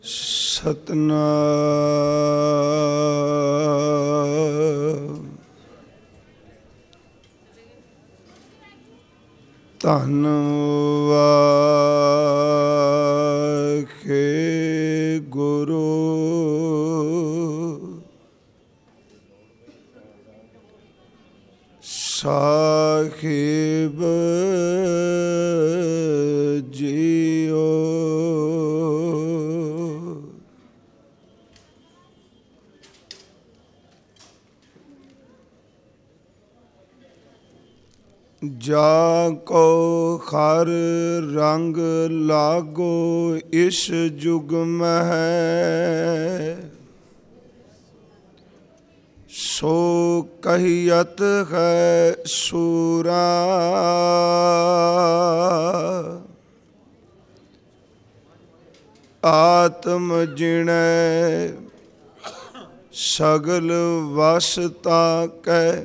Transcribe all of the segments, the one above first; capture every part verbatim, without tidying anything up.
ਸਤਨਾਮ ਧੰਨ ਵਾਹਿ ਗੁਰੂ ਸਾਹਿਬ ਜੀਓ। ਜਾ ਕੋ ਹਰ ਰੰਗ ਲਾਗੋ ਇਸ ਜੁਗ ਮਹਿ, ਸੋ ਕਹੀਅਤ ਹੈ ਸੂਰਾ। ਆਤਮ ਜਿਣੈ ਸਗਲ ਵਸਤਾ ਕੈ,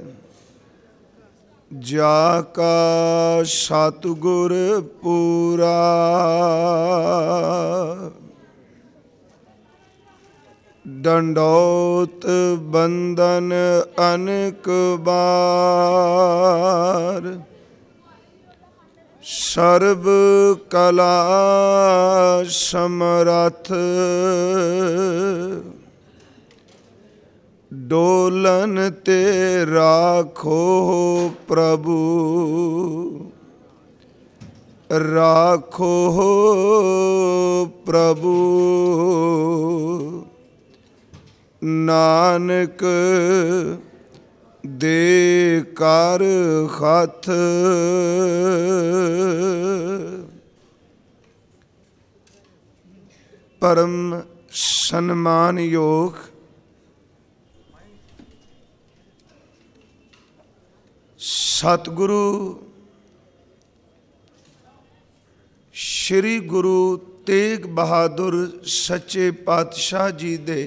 ਜਾ ਕਾ ਸਤਿਗੁਰ ਪੂਰਾ। ਡੰਡੌਤ ਬੰਦਨ ਅਨੇਕ ਬਾਰ, ਸਰਬ ਕਲਾ ਸਮਰੱਥ। ਡੋਲਨ ਤੇ ਰਾਖੋ ਪ੍ਰਭੂ, ਰਾਖੋ ਪ੍ਰਭੂ। ਨਾਨਕ ਦੇ ਕਰ ਹੱਥ, ਪਰਮ ਸਨਮਾਨਯੋਗ ਸਤਿਗੁਰੂ ਸ਼੍ਰੀ ਗੁਰੂ ਤੇਗ ਬਹਾਦਰ ਸੱਚੇ ਪਾਤਸ਼ਾਹ ਜੀ ਦੇ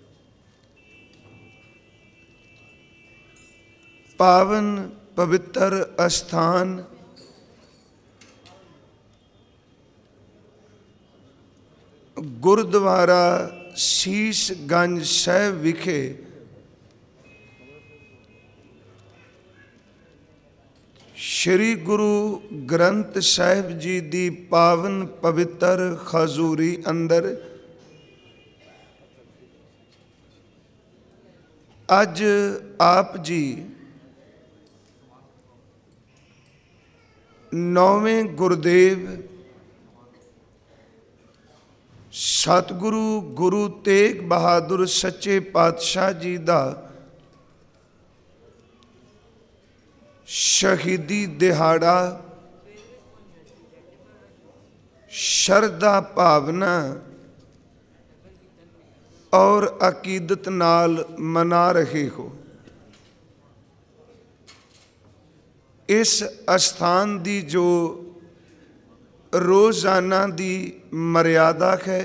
ਪਾਵਨ ਪਵਿੱਤਰ ਅਸਥਾਨ ਗੁਰਦੁਆਰਾ ਸੀਸ ਗੰਜ ਸਾਹਿਬ ਵਿਖੇ ਸ਼੍ਰੀ ਗੁਰੂ ਗ੍ਰੰਥ ਸਾਹਿਬ ਜੀ ਦੀ ਪਾਵਨ ਪਵਿੱਤਰ ਹਜ਼ੂਰੀ ਅੰਦਰ ਅੱਜ ਆਪ ਜੀ ਨੌਵੇਂ ਗੁਰਦੇਵ ਸਤਿਗੁਰੂ ਗੁਰੂ ਤੇਗ ਬਹਾਦਰ ਸੱਚੇ ਪਾਤਸ਼ਾਹ ਜੀ ਦਾ ਸ਼ਹੀਦੀ ਦਿਹਾੜਾ ਸ਼ਰਧਾ ਭਾਵਨਾ ਔਰ ਅਕੀਦਤ ਨਾਲ ਮਨਾ ਰਹੇ ਹੋ। ਇਸ ਅਸਥਾਨ ਦੀ ਜੋ ਰੋਜ਼ਾਨਾ ਦੀ ਮਰਿਆਦਾ ਹੈ,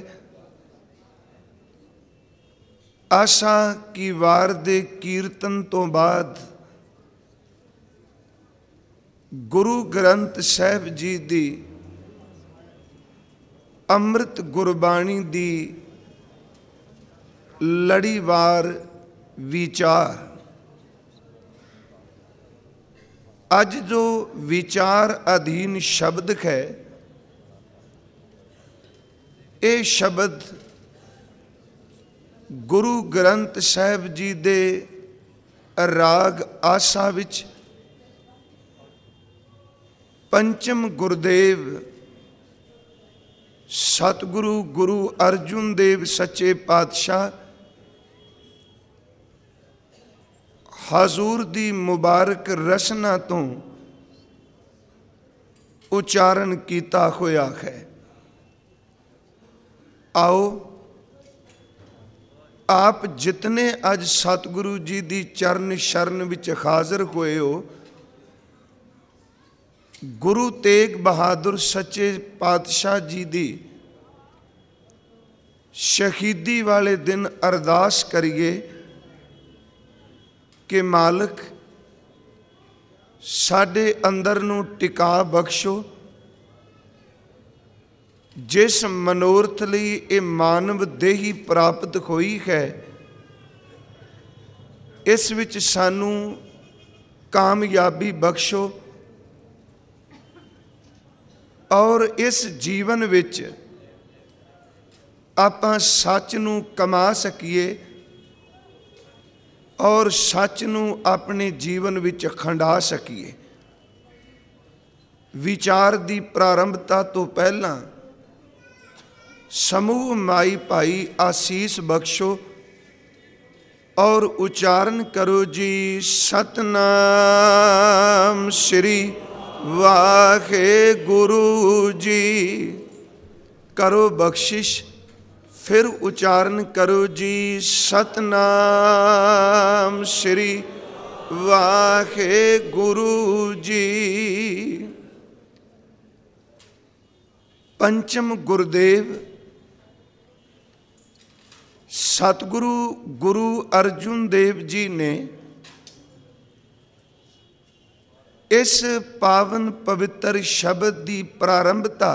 ਆਸ਼ਾ ਕੀ ਵਾਰ ਦੇ ਕੀਰਤਨ ਤੋਂ ਬਾਅਦ ਗੁਰੂ ਗ੍ਰੰਥ ਸਾਹਿਬ ਜੀ ਦੀ ਅੰਮ੍ਰਿਤ ਗੁਰਬਾਣੀ ਦੀ ਲੜੀਵਾਰ ਵਿਚਾਰ। ਅੱਜ ਜੋ ਵਿਚਾਰ ਅਧੀਨ ਸ਼ਬਦ ਹੈ, ਇਹ ਸ਼ਬਦ ਗੁਰੂ ਗ੍ਰੰਥ ਸਾਹਿਬ ਜੀ ਦੇ ਰਾਗ ਆਸਾ ਵਿੱਚ ਪੰਚਮ ਗੁਰਦੇਵ ਸਤਿਗੁਰੂ ਗੁਰੂ ਅਰਜੁਨ ਦੇਵ ਸੱਚੇ ਪਾਤਸ਼ਾਹ ਹਜ਼ੂਰ ਦੀ ਮੁਬਾਰਕ ਰਸਨਾ ਤੋਂ ਉਚਾਰਨ ਕੀਤਾ ਹੋਇਆ ਹੈ। ਆਓ ਆਪ ਜਿਤਨੇ ਅੱਜ ਸਤਿਗੁਰੂ ਜੀ ਦੀ ਚਰਨ ਸ਼ਰਨ ਵਿੱਚ ਹਾਜ਼ਰ ਹੋਏ ਹੋ, ਗੁਰੂ ਤੇਗ ਬਹਾਦਰ ਸੱਚੇ ਪਾਤਸ਼ਾਹ ਜੀ ਦੀ ਸ਼ਹੀਦੀ ਵਾਲੇ ਦਿਨ ਅਰਦਾਸ ਕਰੀਏ ਕਿ ਮਾਲਕ ਸਾਡੇ ਅੰਦਰ ਨੂੰ ਟਿਕਾ ਬਖਸ਼ੋ, ਜਿਸ ਮਨੋਰਥ ਲਈ ਇਹ ਮਾਨਵ ਦੇਹੀ ਪ੍ਰਾਪਤ ਹੋਈ ਹੈ, ਇਸ ਵਿੱਚ ਸਾਨੂੰ ਕਾਮਯਾਬੀ ਬਖਸ਼ੋ ਔਰ ਇਸ ਜੀਵਨ ਵਿੱਚ ਆਪਾਂ ਸੱਚ ਨੂੰ ਕਮਾ ਸਕੀਏ ਔਰ ਸੱਚ ਨੂੰ ਆਪਣੇ ਜੀਵਨ ਵਿੱਚ ਖੰਡਾ ਸਕੀਏ। ਵਿਚਾਰ ਦੀ ਪ੍ਰਾਰੰਭਤਾ ਤੋਂ ਪਹਿਲਾਂ ਸਮੂਹ ਮਾਈ ਭਾਈ ਆਸੀਸ ਬਖਸ਼ੋ ਔਰ ਉਚਾਰਨ ਕਰੋ ਜੀ, ਸਤਨਾਮ ਸ੍ਰੀ ਵਾਹਿਗੁਰੂ ਜੀ। ਕਰੋ ਬਖਸ਼ਿਸ਼, ਫਿਰ ਉਚਾਰਨ ਕਰੋ ਜੀ, ਸਤਨਾਮ ਸ੍ਰੀ ਵਾਹਿਗੁਰੂ ਜੀ। ਪੰਚਮ ਗੁਰਦੇਵ ਸਤਿਗੁਰੂ ਗੁਰੂ ਅਰਜੁਨ ਦੇਵ ਜੀ ਨੇ ਇਸ ਪਾਵਨ ਪਵਿੱਤਰ ਸ਼ਬਦ ਦੀ ਪ੍ਰਾਰੰਭਤਾ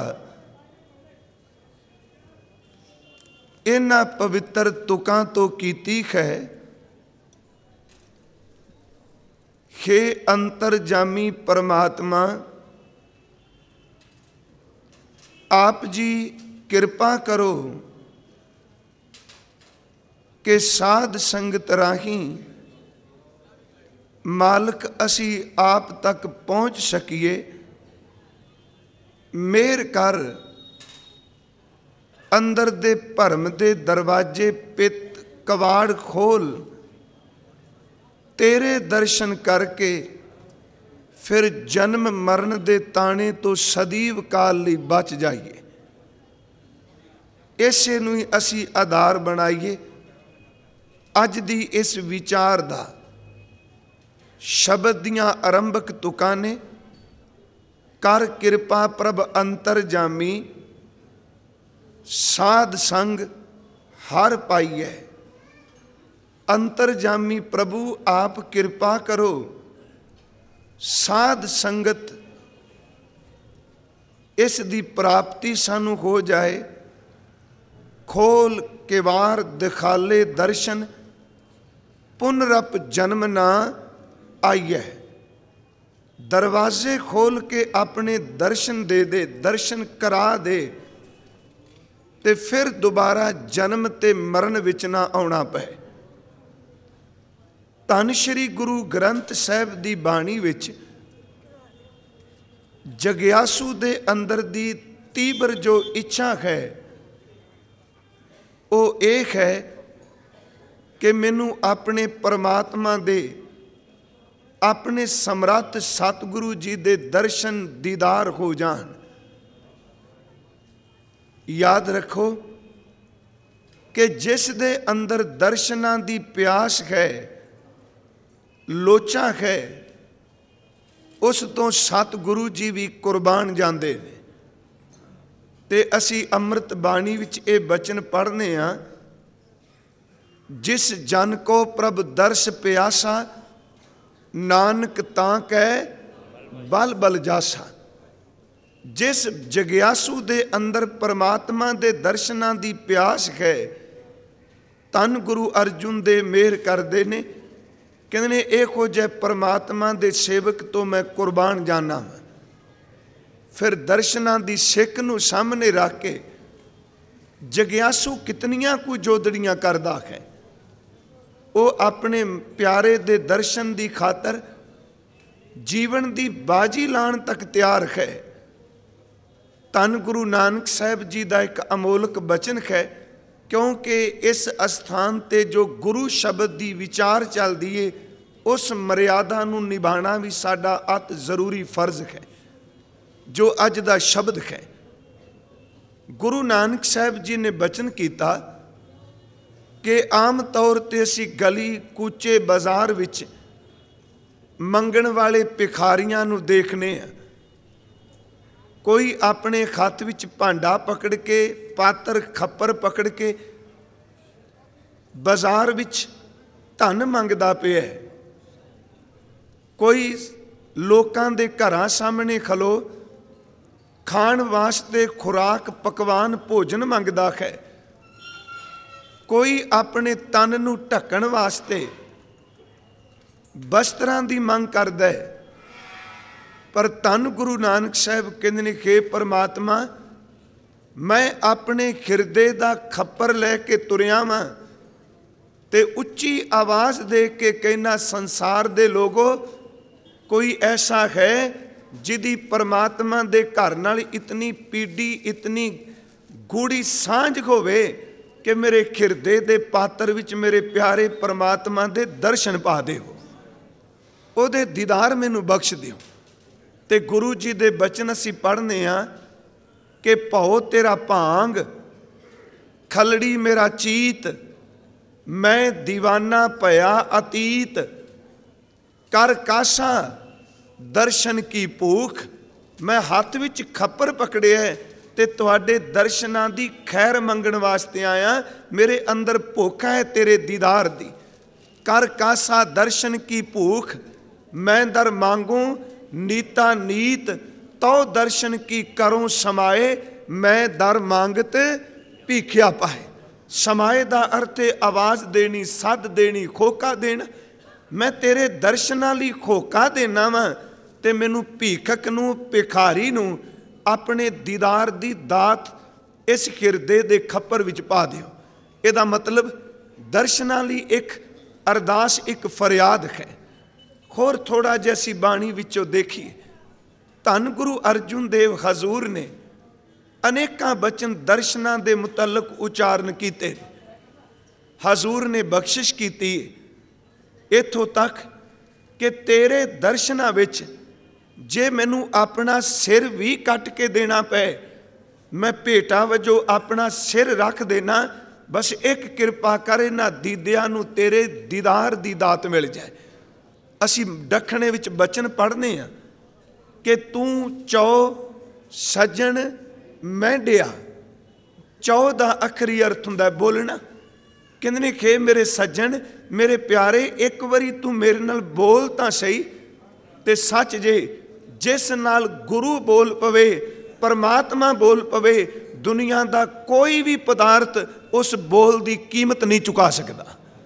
ਇਹਨਾਂ ਪਵਿੱਤਰ ਤੁਕਾਂ ਤੋਂ ਕੀਤੀ ਹੈ। ਹੇ ਅੰਤਰਜਾਮੀ ਪਰਮਾਤਮਾ, ਆਪ ਜੀ ਕਿਰਪਾ ਕਰੋ ਕਿ ਸਾਧ ਸੰਗਤ ਰਾਹੀਂ ਮਾਲਕ ਅਸੀਂ ਆਪ ਤੱਕ ਪਹੁੰਚ ਸਕੀਏ। ਮਿਹਰ ਕਰ, ਅੰਦਰ ਦੇ ਭਰਮ ਦੇ ਦਰਵਾਜ਼ੇ ਪਿੱਤ ਕਵਾੜ ਖੋਲ, ਤੇਰੇ ਦਰਸ਼ਨ ਕਰਕੇ ਫਿਰ ਜਨਮ ਮਰਨ ਦੇ ਤਾਣੇ ਤੋਂ ਸਦੀਵ ਕਾਲ ਲਈ ਬਚ ਜਾਈਏ। ਇਸੇ ਨੂੰ ਹੀ ਅਸੀਂ ਆਧਾਰ ਬਣਾਈਏ। ਅੱਜ ਦੀ ਇਸ ਵਿਚਾਰ ਦਾ ਸ਼ਬਦ ਦੀਆਂ ਆਰੰਭਕ ਤੁਕਾਂ ਨੇ, ਕਰ ਕਿਰਪਾ ਪ੍ਰਭ ਅੰਤਰਜਾਮੀ, ਸਾਧ ਸੰਗ ਹਰ ਪਾਈਐ। ਅੰਤਰਜਾਮੀ ਪ੍ਰਭੂ ਆਪ ਕਿਰਪਾ ਕਰੋ, ਸਾਧ ਸੰਗਤ ਇਸ ਦੀ ਪ੍ਰਾਪਤੀ ਸਾਨੂੰ ਹੋ ਜਾਏ। ਖੋਲ ਕਿਵਾਰ ਦਿਖਾਲੇ ਦਰਸ਼ਨ, ਪੁਨਰਪ ਜਨਮ ਨਾ ਆਈਐ। ਦਰਵਾਜ਼ੇ ਖੋਲ ਕੇ ਆਪਣੇ ਦਰਸ਼ਨ ਦੇ ਦੇ, ਦਰਸ਼ਨ ਕਰਾ ਦੇ, ਤੇ ਫਿਰ ਦੁਬਾਰਾ ਜਨਮ ਤੇ ਮਰਨ ਵਿੱਚ ਨਾ ਆਉਣਾ ਪਏ। ਧੰਨ ਸ਼੍ਰੀ ਗੁਰੂ ਗ੍ਰੰਥ ਸਾਹਿਬ ਦੀ ਬਾਣੀ ਵਿੱਚ ਜਗਿਆਸੂ ਦੇ ਅੰਦਰ ਦੀ ਤੀਬਰ ਜੋ ਇੱਛਾ ਹੈ ਉਹ ਇਹ ਹੈ ਕਿ ਮੈਨੂੰ ਆਪਣੇ ਪਰਮਾਤਮਾ ਦੇ, ਆਪਣੇ ਸਮਰੱਥ ਸਤਿਗੁਰੂ ਜੀ ਦੇ ਦਰਸ਼ਨ ਦੀਦਾਰ ਹੋ ਜਾਣ। ਯਾਦ ਰੱਖੋ ਕਿ ਜਿਸ ਦੇ ਅੰਦਰ ਦਰਸ਼ਨਾਂ ਦੀ ਪਿਆਸ ਹੈ, ਲੋਚਾ ਹੈ, ਉਸ ਤੋਂ ਸਤਿਗੁਰੂ ਜੀ ਵੀ ਕੁਰਬਾਨ ਜਾਂਦੇ ਨੇ। ਤੇ ਅਸੀਂ ਅੰਮ੍ਰਿਤ ਬਾਣੀ ਵਿੱਚ ਇਹ ਬਚਨ ਪੜ੍ਹਨੇ ਆ, ਜਿਸ ਜਨ ਕੋ ਪ੍ਰਭ ਦਰਸ ਪਿਆਸਾ, ਨਾਨਕ ਤਾਂ ਕਹਿ ਬਲ ਬਲ ਜਾਸਾ। ਜਿਸ ਜਗਿਆਸੂ ਦੇ ਅੰਦਰ ਪਰਮਾਤਮਾ ਦੇ ਦਰਸ਼ਨਾਂ ਦੀ ਪਿਆਸ ਹੈ, ਧੰਨ ਗੁਰੂ ਅਰਜੁਨ ਦੇਵ ਮਿਹਰ ਕਰਦੇ ਨੇ, ਕਹਿੰਦੇ ਨੇ ਇਹੋ ਜਿਹੇ ਪਰਮਾਤਮਾ ਦੇ ਸੇਵਕ ਤੋਂ ਮੈਂ ਕੁਰਬਾਨ ਜਾਣਾ। ਫਿਰ ਦਰਸ਼ਨਾਂ ਦੀ ਸਿੱਖ ਨੂੰ ਸਾਹਮਣੇ ਰੱਖ ਕੇ ਜਗਿਆਸੂ ਕਿਤਨੀਆਂ ਕੁ ਜੋਦੜੀਆਂ ਕਰਦਾ ਹੈ। ਉਹ ਆਪਣੇ ਪਿਆਰੇ ਦੇ ਦਰਸ਼ਨ ਦੀ ਖਾਤਰ ਜੀਵਨ ਦੀ ਬਾਜੀ ਲਾਉਣ ਤੱਕ ਤਿਆਰ ਹੈ। ਧੰਨ ਗੁਰੂ ਨਾਨਕ ਸਾਹਿਬ ਜੀ ਦਾ ਇੱਕ ਅਮੋਲਕ ਬਚਨ ਹੈ, ਕਿਉਂਕਿ ਇਸ ਅਸਥਾਨ ਤੇ ਜੋ ਗੁਰੂ ਸ਼ਬਦ ਦੀ ਵਿਚਾਰ ਚੱਲਦੀ ਏ, ਉਸ ਮਰਿਆਦਾ ਨੂੰ ਨਿਭਾਉਣਾ ਵੀ ਸਾਡਾ ਅਤ ਜ਼ਰੂਰੀ ਫਰਜ਼ ਹੈ। ਜੋ ਅੱਜ ਦਾ ਸ਼ਬਦ ਹੈ, ਗੁਰੂ ਨਾਨਕ ਸਾਹਿਬ ਜੀ ਨੇ ਬਚਨ ਕੀਤਾ ਕਿ ਆਮ ਤੌਰ ਤੇ ਅਸੀਂ ਗਲੀ ਕੂਚੇ ਬਾਜ਼ਾਰ ਵਿੱਚ ਮੰਗਣ ਵਾਲੇ ਭਿਖਾਰੀਆਂ ਨੂੰ ਦੇਖਨੇ ਆ। ਕੋਈ ਆਪਣੇ ਹੱਥ ਵਿੱਚ ਭਾਂਡਾ ਪਕੜ ਕੇ, ਪਾਤਰ ਖੱਪਰ ਪਕੜ ਕੇ ਬਾਜ਼ਾਰ ਵਿੱਚ ਧਨ ਮੰਗਦਾ ਪਿਆ। ਕੋਈ ਲੋਕਾਂ ਦੇ ਘਰਾਂ ਸਾਹਮਣੇ ਖਲੋ ਖਾਣ ਵਾਸਤੇ ਖੁਰਾਕ ਪਕਵਾਨ ਭੋਜਨ ਮੰਗਦਾ ਹੈ, ਕੋਈ ਆਪਣੇ ਤਨ ਨੂੰ ਢੱਕਣ ਵਾਸਤੇ ਵਸਤਰਾਂ ਦੀ ਮੰਗ ਕਰਦਾ ਹੈ। ਪਰ ਧੰਨ ਗੁਰੂ ਨਾਨਕ ਸਾਹਿਬ ਕਹਿੰਦੇ ਨੇ ਕਿ ਪਰਮਾਤਮਾ, ਮੈਂ ਆਪਣੇ ਹਿਰਦੇ ਦਾ ਖੱਪਰ ਲੈ ਕੇ ਤੁਰਿਆ ਵਾਂ ਤੇ ਉੱਚੀ ਆਵਾਜ਼ ਦੇ ਕੇ ਕਹਿਣਾ, ਸੰਸਾਰ ਦੇ ਲੋਗੋ, ਕੋਈ ਐਸਾ ਹੈ ਜਿਹਦੀ ਪਰਮਾਤਮਾ ਦੇ ਘਰ ਨਾਲ ਇਤਨੀ ਪੀੜੀ, ਇਤਨੀ ਗੂੜੀ ਸਾਂਝ ਹੋਵੇ ਕਿ ਮੇਰੇ ਹਿਰਦੇ ਦੇ ਪਾਤਰ ਵਿੱਚ ਮੇਰੇ ਪਿਆਰੇ ਪਰਮਾਤਮਾ ਦੇ ਦਰਸ਼ਨ ਪਾ ਦਿਓ, ਉਹਦੇ ਦੀਦਾਰ ਮੈਨੂੰ ਬਖਸ਼ ਦਿਓ। ਤੇ ਗੁਰੂ ਜੀ ਦੇ ਬਚਨ ਅਸੀਂ ਪੜ੍ਹਨੇ ਆ ਕਿ ਭਉ ਤੇਰਾ ਭਾਂਗ, ਖਲੜੀ ਮੇਰਾ ਚੀਤ, ਮੈਂ ਦੀਵਾਨਾ ਭਇਆ ਅਤੀਤ, ਕਰ ਕਾਸਾ ਦਰਸ਼ਨ ਕੀ ਭੂਖ। ਮੈਂ ਹੱਥ ਵਿੱਚ ਖੱਪਰ ਪਕੜਿਆ ਤੇ ਤੁਹਾਡੇ ਦਰਸ਼ਨਾਂ ਦੀ ਖੈਰ ਮੰਗਣ ਵਾਸਤੇ ਆਇਆ, ਮੇਰੇ ਅੰਦਰ ਭੁੱਖ ਹੈ ਤੇਰੇ ਦੀਦਾਰ ਦੀ। ਕਰ ਕਾਸਾ ਦਰਸ਼ਨ ਕੀ ਭੂਖ, ਮੈਂ ਦਰ ਮੰਗੂ ਨੀਤਾ ਨੀਤ, ਤਉ ਦਰਸ਼ਨ ਕੀ ਕਰੂੰ ਸਮਾਏ, ਮੈਂ ਦਰ ਮੰਗਤ ਭੀਖਿਆ ਪਾਏ। ਸਮਾਏ ਦਾ ਅਰਥ ਹੈ ਆਵਾਜ਼ ਦੇਣੀ, ਸੱਦ ਦੇਣੀ, ਖੋਕਾ ਦੇਣਾ। ਮੈਂ ਤੇਰੇ ਦਰਸ਼ਨਾਂ ਲਈ ਖੋਕਾ ਦੇਣਾ ਵਾਂ ਤੇ ਮੈਨੂੰ ਭੀਖਕ ਨੂੰ, ਭਿਖਾਰੀ ਨੂੰ ਆਪਣੇ ਦੀਦਾਰ ਦੀ ਦਾਤ ਇਸ ਹਿਰਦੇ ਦੇ ਖੱਪਰ ਵਿੱਚ ਪਾ ਦਿਓ। ਇਹਦਾ ਮਤਲਬ ਦਰਸ਼ਨਾਂ ਲਈ ਇੱਕ ਅਰਦਾਸ, ਇੱਕ ਫਰਿਆਦ ਹੈ। ਹੋਰ ਥੋੜਾ ਜਿਹਾ ਅਸੀਂ ਬਾਣੀ ਵਿੱਚੋਂ ਦੇਖੀਏ, ਧੰਨ ਗੁਰੂ ਅਰਜੁਨ ਦੇਵ ਹਜ਼ੂਰ ਨੇ ਅਨੇਕਾਂ ਬਚਨ ਦਰਸ਼ਨਾਂ ਦੇ ਮੁਤਲਕ ਉਚਾਰਨ ਕੀਤੇ। ਹਜ਼ੂਰ ਨੇ ਬਖਸ਼ਿਸ਼ ਕੀਤੀ ਇੱਥੋਂ ਤੱਕ ਕਿ ਤੇਰੇ ਦਰਸ਼ਨਾਂ ਵਿੱਚ ਜੇ ਮੈਨੂੰ ਆਪਣਾ ਸਿਰ ਵੀ ਕੱਟ ਕੇ ਦੇਣਾ ਪਏ, ਮੈਂ ਭੇਟਾ ਵਜੋਂ ਆਪਣਾ ਸਿਰ ਰੱਖ ਦੇਣਾ, ਬਸ ਇੱਕ ਕਿਰਪਾ ਕਰ ਇਹਨਾਂ ਦੀਦਿਆਂ ਨੂੰ ਤੇਰੇ ਦੀਦਾਰ ਦੀ ਦਾਤ ਮਿਲ ਜਾਏ। ਅਸੀਂ ਦੱਖਣੇ ਵਿੱਚ ਬਚਨ ਪੜ੍ਹਨੇ ਆ ਕਿ ਤੂੰ ਚੌ ਸੱਜਣ ਮਹਿੰਡਿਆ। ਚੌ ਦਾ ਅਖਰੀ ਅਰਥ ਹੁੰਦਾ ਬੋਲਣਾ। ਕਹਿੰਦੇ ਨੇ ਕਿ ਮੇਰੇ ਸੱਜਣ, ਮੇਰੇ ਪਿਆਰੇ, ਇੱਕ ਵਾਰੀ ਤੂੰ ਮੇਰੇ ਨਾਲ ਬੋਲ ਤਾਂ ਸਹੀ। ਤੇ ਸੱਚ ਜੇ ਜਿਸ ਨਾਲ ਗੁਰੂ ਬੋਲ ਪਵੇ, ਪਰਮਾਤਮਾ ਬੋਲ ਪਵੇ, ਦੁਨੀਆ ਦਾ ਕੋਈ ਵੀ ਪਦਾਰਥ ਉਸ ਬੋਲ ਦੀ ਕੀਮਤ ਨਹੀਂ ਚੁਕਾ ਸਕਦਾ।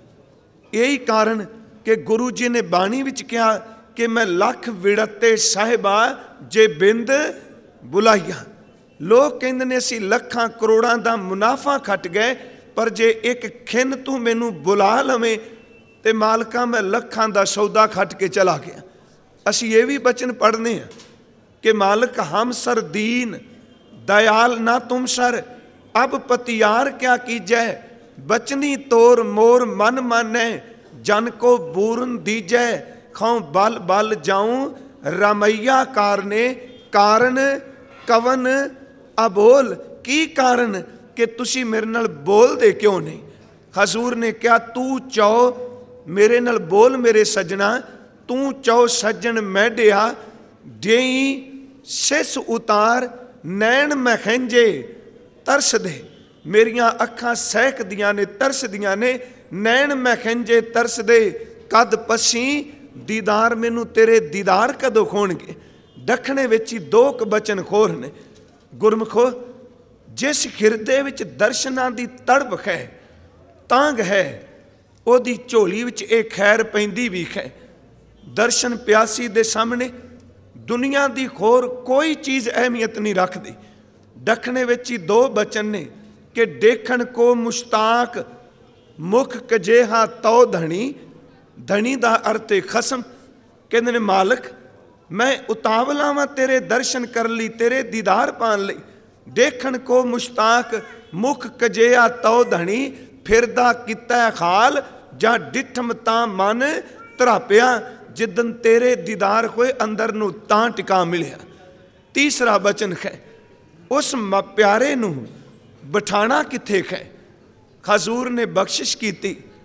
ਇਹੀ ਕਾਰਨ ਕਿ ਗੁਰੂ ਜੀ ਨੇ ਬਾਣੀ ਵਿੱਚ ਕਿਹਾ ਕਿ ਮੈਂ ਲੱਖ ਵਿੜਤੇ ਸਾਹਿਬਾ ਜੇ ਬਿੰਦ ਬੁਲਾਈਆ। ਲੋਕ ਕਹਿੰਦੇ ਨੇ ਅਸੀਂ ਲੱਖਾਂ ਕਰੋੜਾਂ ਦਾ ਮੁਨਾਫਾ ਖੱਟ ਗਏ, ਪਰ ਜੇ ਇੱਕ ਖਿੰਨ ਤੂੰ ਮੈਨੂੰ ਬੁਲਾ ਲਵੇਂ ਤੇ ਮਾਲਕਾ ਮੈਂ ਲੱਖਾਂ ਦਾ ਸੌਦਾ ਖੱਟ ਕੇ ਚਲਾ ਗਿਆ। ਅਸੀਂ ਇਹ ਵੀ ਬਚਨ ਪੜ੍ਹਨੇ ਆ ਕਿ ਮਾਲਕ ਹਮ ਸਰ ਦੀਨ दयाल ना तुम सर, अब पतियार क्या कीजै, बचनी तोर मोर मन मानै, जन को बूरन दीजै, खाऊं बल बल जाऊं रमैया कारने, कारण कवन अबोल। की कारण कि तुसी मेरे नाल बोल दे क्यों नहीं। हजूर ने क्या तू चाहो मेरे नाल बोल मेरे सजना, तू चाहो सज्जन मैडिया, देई सिस उतार नैन महंजे तरस दे। मेरिया अखां सहकदियां ने, तरसदियां ने, नैन महंजे तरस दे, कद पसी दीदार मैनू तेरे दीदार कदों होणगे। दखणे विच ही दो क बचन खोर ने। गुरमुखो, जिस हिरदे विच दर्शनां दी तड़प है, तांग है, ओदी झोली विच ये खैर पैंदी भी है। दर्शन प्यासी दे सामने दुनिया दी होर कोई चीज़ अहमियत नहीं रखती। दखने विच ही दो बचन ने कि देखण को मुश्ताक, मुख कजेहा तो धनी। धनी दा अर्थ खसम। कहते ने मालक मैं उतावला वां तेरे दर्शन कर ली, तेरे दीदार पान लई। देखण को मुश्ताक, मुख कजेहा तो धनी, फिरदा किता खाल, जा डिठम तां मन धरापिया। जिदन तेरे दीदार होए अंदर नू तां टिका मिलिया। तीसरा बचन है उस प्यारे नू बिठाना किथे है। हजूर ने बख्शिश की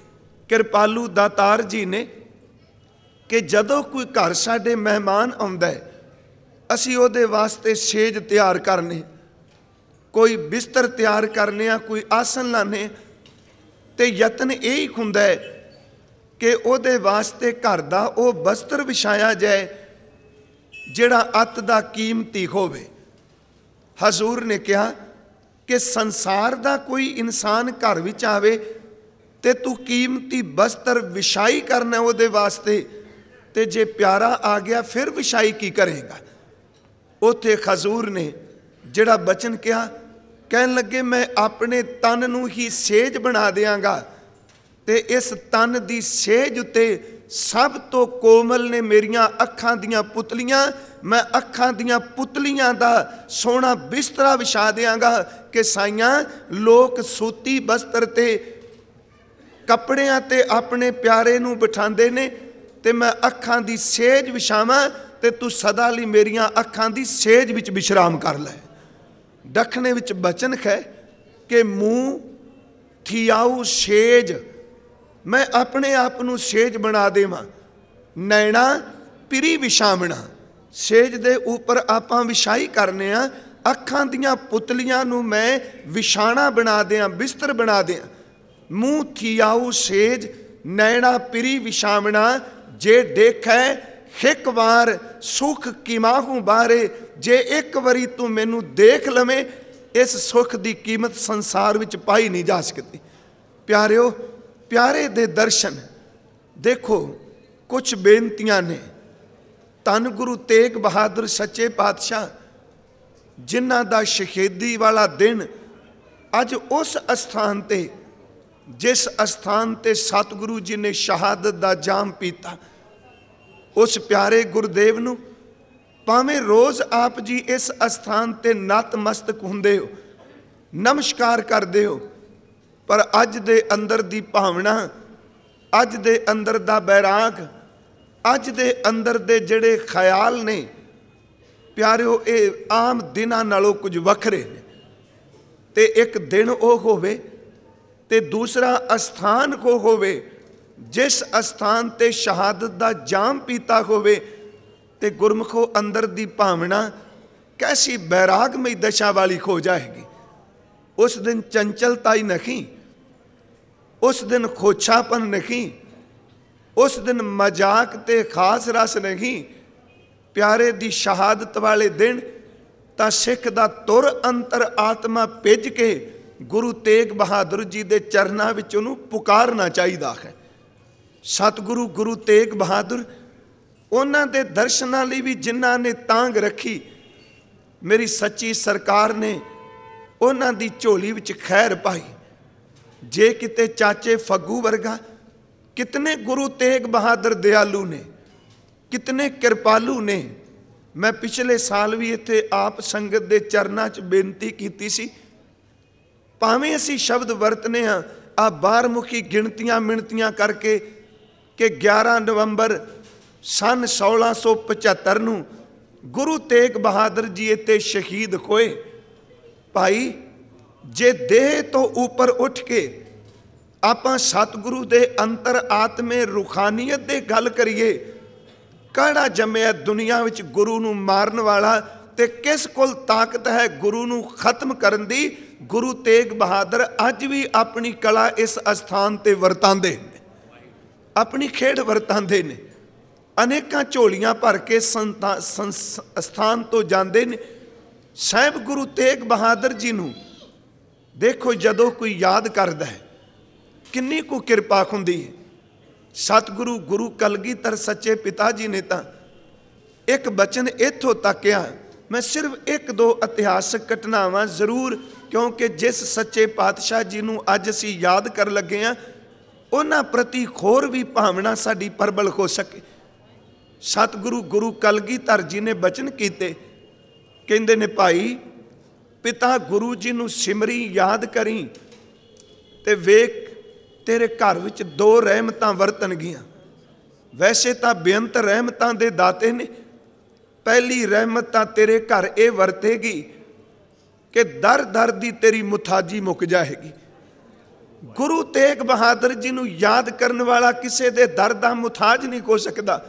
कृपालू दातार जी ने कि जदों कोई घर साडे मेहमान आउंदा है, असी उहदे वास्ते सेज तैयार करने, कोई बिस्तर तैयार करने, कोई आसन लाने, ते यतन यही हुंदा है कि ਉਹਦੇ ਵਾਸਤੇ घर ਦਾ ਉਹ ਬਸਤਰ ਵਿਛਾਇਆ ਜਾਏ ਜਿਹੜਾ ਅੱਤ ਦਾ ਕੀਮਤੀ ਹੋਵੇ। ਹਜ਼ੂਰ ਨੇ ਕਿਹਾ ਕਿ ਸੰਸਾਰ ਦਾ ਕੋਈ ਇਨਸਾਨ ਘਰ ਵਿੱਚ ਆਵੇ ਤੇ ਤੂੰ ਕੀਮਤੀ ਬਸਤਰ ਵਿਛਾਈ ਕਰਨਾ ਉਹਦੇ ਵਾਸਤੇ, ਤੇ ਜੇ ਪਿਆਰਾ ਆ ਗਿਆ ਫਿਰ ਵਿਛਾਈ ਕੀ ਕਰੇਗਾ। ਉੱਥੇ ਹਜ਼ੂਰ ਨੇ ਜਿਹੜਾ ਬਚਨ ਕਿਹਾ, ਕਹਿਣ ਲੱਗੇ ਮੈਂ ਆਪਣੇ ਤਨ ਨੂੰ ਹੀ ਸੇਜ ਬਣਾ ਦਿਆਂਗਾ, ਤੇ ਇਸ ਤਨ ਦੀ ਸੇਜ ਉੱਤੇ ਸਭ ਤੋਂ ਕੋਮਲ ਨੇ ਮੇਰੀਆਂ ਅੱਖਾਂ ਦੀਆਂ ਪੁਤਲੀਆਂ, ਮੈਂ ਅੱਖਾਂ ਦੀਆਂ ਪੁਤਲੀਆਂ ਦਾ ਸੋਹਣਾ ਬਿਸਤਰਾ ਵਿਛਾ ਦਿਆਂਗਾ ਕਿ ਸਾਈਆਂ ਲੋਕ ਸੂਤੀ ਬਸਤਰ ਤੇ ਕੱਪੜਿਆਂ ਤੇ ਆਪਣੇ ਪਿਆਰੇ ਨੂੰ ਬਿਠਾਉਂਦੇ ਨੇ, ਤੇ ਮੈਂ ਅੱਖਾਂ ਦੀ ਸੇਜ ਵਿਛਾਵਾਂ ਤੇ ਤੂੰ ਸਦਾ ਲਈ ਮੇਰੀਆਂ ਅੱਖਾਂ ਦੀ ਸੇਜ ਵਿੱਚ ਵਿਸ਼ਰਾਮ ਕਰ ਲੈ। ਦੱਖਣੇ ਵਿੱਚ ਬਚਨ ਹੈ ਕਿ ਮੂੰਹ ਥਿਆਊ ਸੇਜ, ਮੈਂ ਆਪਣੇ ਆਪ ਨੂੰ ਸੇਜ ਬਣਾ ਦੇਵਾਂ। ਨੈਣਾ ਪਿਰੀ ਵਿਛਾਵਣਾ, ਸੇਜ ਦੇ ਉੱਪਰ ਆਪਾਂ ਵਿਛਾਈ ਕਰਨੇ ਆ, ਅੱਖਾਂ ਦੀਆਂ ਪੁਤਲੀਆਂ ਨੂੰ ਮੈਂ ਵਿਛਾਣਾ ਬਣਾ ਦਿਆਂ, ਬਿਸਤਰ ਬਣਾ ਦਿਆਂ। ਮੂੰਹ ਥਿਆਊ ਸੇਜ, ਨੈਣਾ ਪਿਰੀ ਵਿਛਾਵਣਾ, ਜੇ ਦੇਖੈ ਇੱਕ ਵਾਰ ਸੁਖ ਕਿਮਾਹੂ ਬਾਰੇ, ਜੇ ਇੱਕ ਵਾਰੀ ਤੂੰ ਮੈਨੂੰ ਦੇਖ ਲਵੇਂ, ਇਸ ਸੁਖ ਦੀ ਕੀਮਤ ਸੰਸਾਰ ਵਿੱਚ ਪਾਈ ਨਹੀਂ ਜਾ ਸਕਦੀ। ਪਿਆਰਿਓ, ਪਿਆਰੇ ਦੇ ਦਰਸ਼ਨ ਦੇਖੋ, ਕੁਝ ਬੇਨਤੀਆਂ ਨੇ। ਧੰਨ ਗੁਰੂ ਤੇਗ ਬਹਾਦਰ ਸੱਚੇ ਪਾਤਸ਼ਾਹ, ਜਿਨ੍ਹਾਂ ਦਾ ਸ਼ਹੀਦੀ ਵਾਲਾ ਦਿਨ ਅੱਜ ਉਸ ਅਸਥਾਨ ਤੇ, ਜਿਸ ਅਸਥਾਨ ਤੇ ਸਤਿਗੁਰੂ ਜੀ ਨੇ ਸ਼ਹਾਦਤ ਦਾ ਜਾਮ ਪੀਤਾ, ਉਸ ਪਿਆਰੇ ਗੁਰਦੇਵ ਨੂੰ ਭਾਵੇਂ ਰੋਜ਼ ਆਪ ਜੀ ਇਸ ਅਸਥਾਨ ਤੇ ਨਤਮਸਤਕ ਹੁੰਦੇ ਹੋ, ਨਮਸਕਾਰ ਕਰਦੇ ਹੋ, ਪਰ ਅੱਜ ਦੇ ਅੰਦਰ ਦੀ ਭਾਵਨਾ, ਅੱਜ ਦੇ ਅੰਦਰ ਦਾ ਬੈਰਾਗ, ਅੱਜ ਦੇ ਅੰਦਰ ਦੇ ਜਿਹੜੇ ਖਿਆਲ ਨੇ ਪਿਆਰਿਓ, ਇਹ ਆਮ ਦਿਨਾਂ ਨਾਲੋਂ ਕੁਝ ਵੱਖਰੇ ਨੇ। ਤੇ ਇੱਕ ਦਿਨ ਉਹ ਹੋਵੇ ਤੇ ਦੂਸਰਾ ਅਸਥਾਨ ਕੋ ਹੋਵੇ, ਜਿਸ ਅਸਥਾਨ ਤੇ ਸ਼ਹਾਦਤ ਦਾ ਜਾਮ ਪੀਤਾ ਹੋਵੇ, ਤੇ ਗੁਰਮੁਖੋ ਅੰਦਰ ਦੀ ਭਾਵਨਾ ਕੈਸੀ ਬੈਰਾਗਮਈ ਦਸ਼ਾ ਵਾਲੀ ਹੋ ਜਾਏਗੀ। ਉਸ ਦਿਨ ਚੰਚਲਤਾ ਹੀ ਨਹੀਂ, ਉਸ ਦਿਨ ਖੋਛਾਪਨ ਨਹੀਂ, ਉਸ ਦਿਨ ਮਜ਼ਾਕ ਤੇ ਖਾਸ ਰਸ ਨਹੀਂ। ਪਿਆਰੇ ਦੀ ਸ਼ਹਾਦਤ ਵਾਲੇ ਦਿਨ ਤਾਂ ਸਿੱਖ ਦਾ ਤੁਰ ਅੰਤਰ ਆਤਮਾ ਭਿੱਜ ਕੇ ਗੁਰੂ ਤੇਗ ਬਹਾਦਰ ਜੀ ਦੇ ਚਰਨਾਂ ਵਿੱਚ ਉਹਨੂੰ ਪੁਕਾਰਨਾ ਚਾਹੀਦਾ ਹੈ। ਸਤਿਗੁਰੂ ਗੁਰੂ ਤੇਗ ਬਹਾਦਰ, ਉਹਨਾਂ ਦੇ ਦਰਸ਼ਨਾਂ ਲਈ ਵੀ ਜਿਨ੍ਹਾਂ ਨੇ ਤਾਂਗ ਰੱਖੀ, ਮੇਰੀ ਸੱਚੀ ਸਰਕਾਰ ਨੇ ਉਹਨਾਂ ਦੀ ਝੋਲੀ ਵਿੱਚ ਖੈਰ ਪਾਈ। ਜੇ ਕਿਤੇ ਚਾਚੇ ਫੱਗੂ ਵਰਗਾ, ਕਿਤਨੇ ਗੁਰੂ ਤੇਗ ਬਹਾਦਰ ਦਿਆਲੂ ਨੇ, ਕਿਤਨੇ ਕਿਰਪਾਲੂ ਨੇ। ਮੈਂ ਪਿਛਲੇ ਸਾਲ ਵੀ ਇੱਥੇ ਆਪ ਸੰਗਤ ਦੇ ਚਰਨਾਂ 'ਚ ਬੇਨਤੀ ਕੀਤੀ ਸੀ, ਭਾਵੇਂ ਅਸੀਂ ਸ਼ਬਦ ਵਰਤਨੇ ਹਾਂ ਆ ਬਾਰਮੁਖੀ ਗਿਣਤੀਆਂ ਮਿਣਤੀਆਂ ਕਰਕੇ ਕਿ ਗਿਆਰਾਂ ਨਵੰਬਰ ਸੰਨ ਸੋਲਾਂ ਸੌ ਪਝੱਤਰ ਨੂੰ ਗੁਰੂ ਤੇਗ ਬਹਾਦਰ ਜੀ ਇੱਥੇ ਸ਼ਹੀਦ ਹੋਏ। ਭਾਈ, ਜੇ ਦੇਹ ਤੋਂ ਉੱਪਰ ਉੱਠ ਕੇ ਆਪਾਂ ਸਤਿਗੁਰੂ ਦੇ ਅੰਤਰ ਆਤਮੇ ਰੂਹਾਨੀਅਤ ਦੇ ਗੱਲ ਕਰੀਏ, ਕਿਹੜਾ ਜੰਮਿਆ ਦੁਨੀਆ ਵਿੱਚ ਗੁਰੂ ਨੂੰ ਮਾਰਨ ਵਾਲਾ, ਤੇ ਕਿਸ ਕੋਲ ਤਾਕਤ ਹੈ ਗੁਰੂ ਨੂੰ ਖਤਮ ਕਰਨ ਦੀ। ਗੁਰੂ ਤੇਗ ਬਹਾਦਰ ਅੱਜ ਵੀ ਆਪਣੀ ਕਲਾ ਇਸ ਅਸਥਾਨ ਤੇ ਵਰਤਾਂਦੇ ਨੇ, ਆਪਣੀ ਖੇਡ ਵਰਤਾਂਦੇ ਨੇ। ਅਨੇਕਾਂ ਝੋਲੀਆਂ ਭਰ ਕੇ ਸੰਤਾ ਸਥਾਨ ਤੋਂ ਜਾਂਦੇ ਨੇ। ਸਾਹਿਬ ਗੁਰੂ ਤੇਗ ਬਹਾਦਰ ਜੀ ਨੂੰ ਦੇਖੋ, ਜਦੋਂ ਕੋਈ ਯਾਦ ਕਰਦਾ ਹੈ ਕਿੰਨੀ ਕੁ ਕਿਰਪਾ ਹੁੰਦੀ ਹੈ। ਸਤਿਗੁਰੂ ਗੁਰੂ ਕਲਗੀਧਰ ਸੱਚੇ ਪਿਤਾ ਜੀ ਨੇ ਤਾਂ ਇੱਕ ਬਚਨ ਇੱਥੋਂ ਤੱਕ ਕਿਹਾ। ਮੈਂ ਸਿਰਫ ਇੱਕ ਦੋ ਇਤਿਹਾਸਕ ਘਟਨਾਵਾਂ ਜ਼ਰੂਰ, ਕਿਉਂਕਿ ਜਿਸ ਸੱਚੇ ਪਾਤਸ਼ਾਹ ਜੀ ਨੂੰ ਅੱਜ ਅਸੀਂ ਯਾਦ ਕਰਨ ਲੱਗੇ ਹਾਂ, ਉਹਨਾਂ ਪ੍ਰਤੀ ਹੋਰ ਵੀ ਭਾਵਨਾ ਸਾਡੀ ਪ੍ਰਬਲ ਹੋ ਸਕੇ। ਸਤਿਗੁਰੂ ਗੁਰੂ ਕਲਗੀਧਰ ਜੀ ਨੇ ਬਚਨ ਕੀਤੇ, ਕਹਿੰਦੇ ਨੇ ਭਾਈ, ਪਿਤਾ ਗੁਰੂ ਜੀ ਨੂੰ ਸਿਮਰੀ ਯਾਦ ਕਰੀ, ਤੇ ਵੇਖ ਤੇਰੇ ਘਰ ਵਿੱਚ ਦੋ ਰਹਿਮਤਾਂ ਵਰਤਣਗੀਆਂ। ਵੈਸੇ ਤਾਂ ਬੇਅੰਤ ਰਹਿਮਤਾਂ ਦੇ ਦਾਤੇ ਨੇ। ਪਹਿਲੀ ਰਹਿਮਤ ਤਾਂ ਤੇਰੇ ਘਰ ਇਹ ਵਰਤੇਗੀ ਕਿ ਦਰ ਦਰ ਦੀ ਤੇਰੀ ਮੁਥਾਜੀ ਮੁੱਕ ਜਾਏਗੀ। ਗੁਰੂ ਤੇਗ ਬਹਾਦਰ ਜੀ ਨੂੰ ਯਾਦ ਕਰਨ ਵਾਲਾ ਕਿਸੇ ਦੇ ਦਰ ਦਾ ਮੁਥਾਜ ਨਹੀਂ ਹੋ ਸਕਦਾ।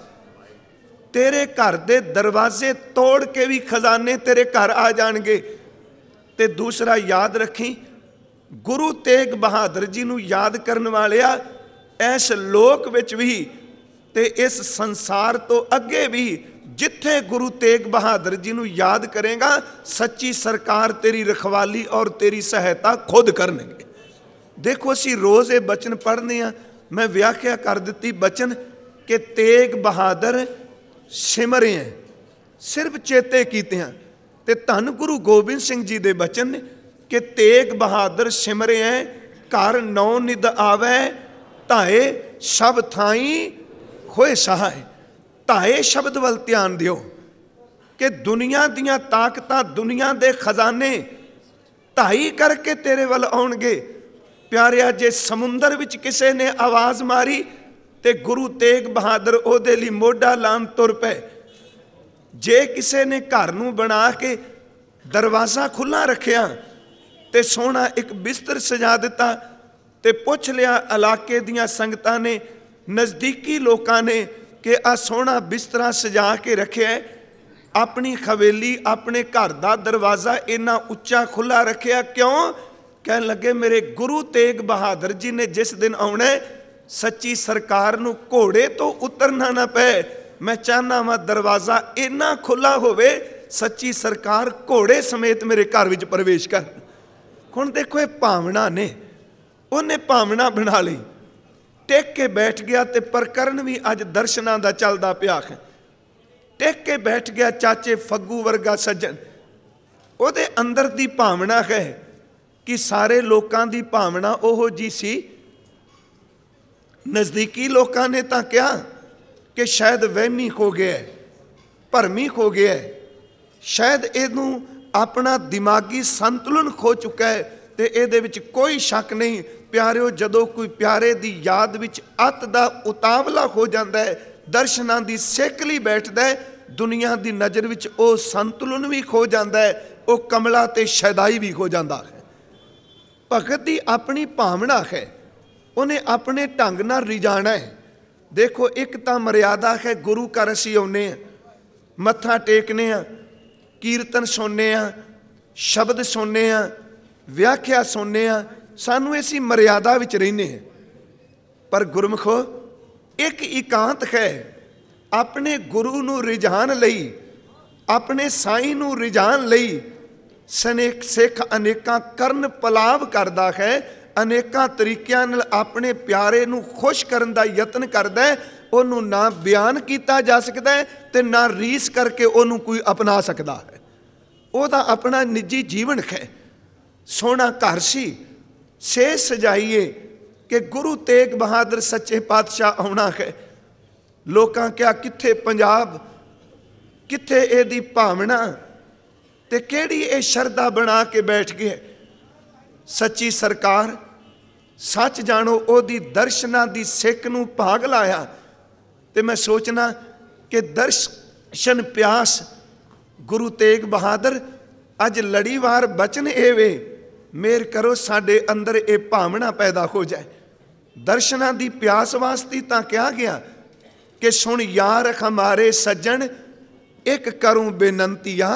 ਤੇਰੇ ਘਰ ਦੇ ਦਰਵਾਜ਼ੇ ਤੋੜ ਕੇ ਵੀ ਖਜ਼ਾਨੇ ਤੇਰੇ ਘਰ ਆ ਜਾਣਗੇ। ਤੇ ਦੂਸਰਾ ਯਾਦ ਰੱਖੀ, ਗੁਰੂ ਤੇਗ ਬਹਾਦਰ ਜੀ ਨੂੰ ਯਾਦ ਕਰਨ ਵਾਲਿਆ, ਇਸ ਲੋਕ ਵਿੱਚ ਵੀ ਤੇ ਇਸ ਸੰਸਾਰ ਤੋਂ ਅੱਗੇ ਵੀ जिथे गुरु तेग बहादुर जी नूं याद करेगा, सच्ची सरकार तेरी रखवाली और तेरी सहायता खुद करनगे। देखो असीं रोज़ ये बचन पढ़ने हैं, मैं व्याख्या कर दी बचन कि तेग बहादुर सिमरे हैं, सिर्फ चेते कीते हैं। ते धन गुरु गोबिंद सिंह जी दे बचन ने कि तेग बहादुर सिमरे हैं, घर नौ निद आवे, धाए सब थाई होए सहाय। धाए शब्द वल ध्यान दिओ कि दुनिया दियां ताकतां, दुनिया दे खजाने धाई करके तेरे वल आउणगे। प्यारिया, जे समुंदर विच किसे ने आवाज़ मारी ते गुरु तेग बहादुर ओहदे लई मोढा लान तुर पे। जे किसे ने घर नूं बना के दरवाज़ा खुला रखिया ते सोहना एक बिस्तर सजा दिता ते पुछ लिया इलाके दियां संगतां ने, नज़दीकी लोकां ने कि आ सोहना बिस्तरा सजा के रखिया, अपनी हवेली अपने घर का दरवाज़ा इन्ना उच्चा खुला रखिया क्यों? कह लगे मेरे गुरु तेग बहादुर जी ने जिस दिन आउणा सच्ची सरकार नूं घोड़े तो उतरना ना पे। मैं चाहना वा दरवाज़ा इन्ना खुला होवे, सच्ची सरकार घोड़े समेत मेरे घर विच प्रवेश कर। हुण देखो ये भावना ने, उन्हें भावना बना ली, टेक के बैठ गया। ते प्रकरण भी अज दर्शनां दा चलदा पिया है। टेक के बैठ गया चाचे फग्गू वर्गा सज्जन, उहदे अंदर दी भावना है कि सारे लोकां दी भावना ओहो जी सी। नज़दीकी लोकां ने तां कहा कि शायद वहमी हो गया, भरमी हो गया, शायद इहनूं अपना दिमागी संतुलन खो चुका है। ते इहदे विच कोई शक नहीं प्यारिओ, जदों कोई प्यारे दी याद विच अत दा उतावला हो जाता है, दर्शनां दी सेकली बैठदा है, दुनिया दी नज़र विच ओ संतुलन भी खो जाता है, ओ कमला ते शैदाई भी हो जाता है। भगत दी अपनी भावना है, उन्हें अपने ढंग नाल रिझाना है। देखो एक तो मर्यादा है, गुरु घर असीं आउणे आ, मत्था टेकने आ, कीर्तन सुनने आ, शब्द सुनने आ, व्याख्या सुनने आ, सानू इसी मर्यादा विच रहिने हैं। पर गुरमुखो एक इकांत है, अपने गुरु नूं रिझाण लई, अपने साईं नूं रिझाण लई सनेक सिख अनेकां करन पलाव करदा है, अनेकां तरीकिਆਂ ਨਾਲ अपने प्यारे नूं खुश करन दा यतन करदा है। ਉਹਨੂੰ ना बयान किया जा सकता है ते ना रीस करके ਉਹਨੂੰ कोई अपना सकता है। ਉਹਦਾ अपना निजी जीवन है। सोहना घर सी, से सजाइए कि गुरु तेग बहादुर सच्चे पातशाह आउणा है। लोकां क्या कित्थे पंजाब, कित्थे इहदी भावना ते किहड़ी ये शरधा बना के बैठ गए। सच्ची सरकार सच जानो ओदी दर्शनां दी सिक नूं भाग लाया। ते मैं सोचना कि दर्शन प्यास गुरु तेग बहादुर अज लड़ीवार बचन एवे, मेर करो साडे अंदर ये भावना पैदा हो जाए। दर्शनां दी प्यास वास्ते तां कहा गया कि सुन यार हमारे सज्जन एक करूं बेनंतिया,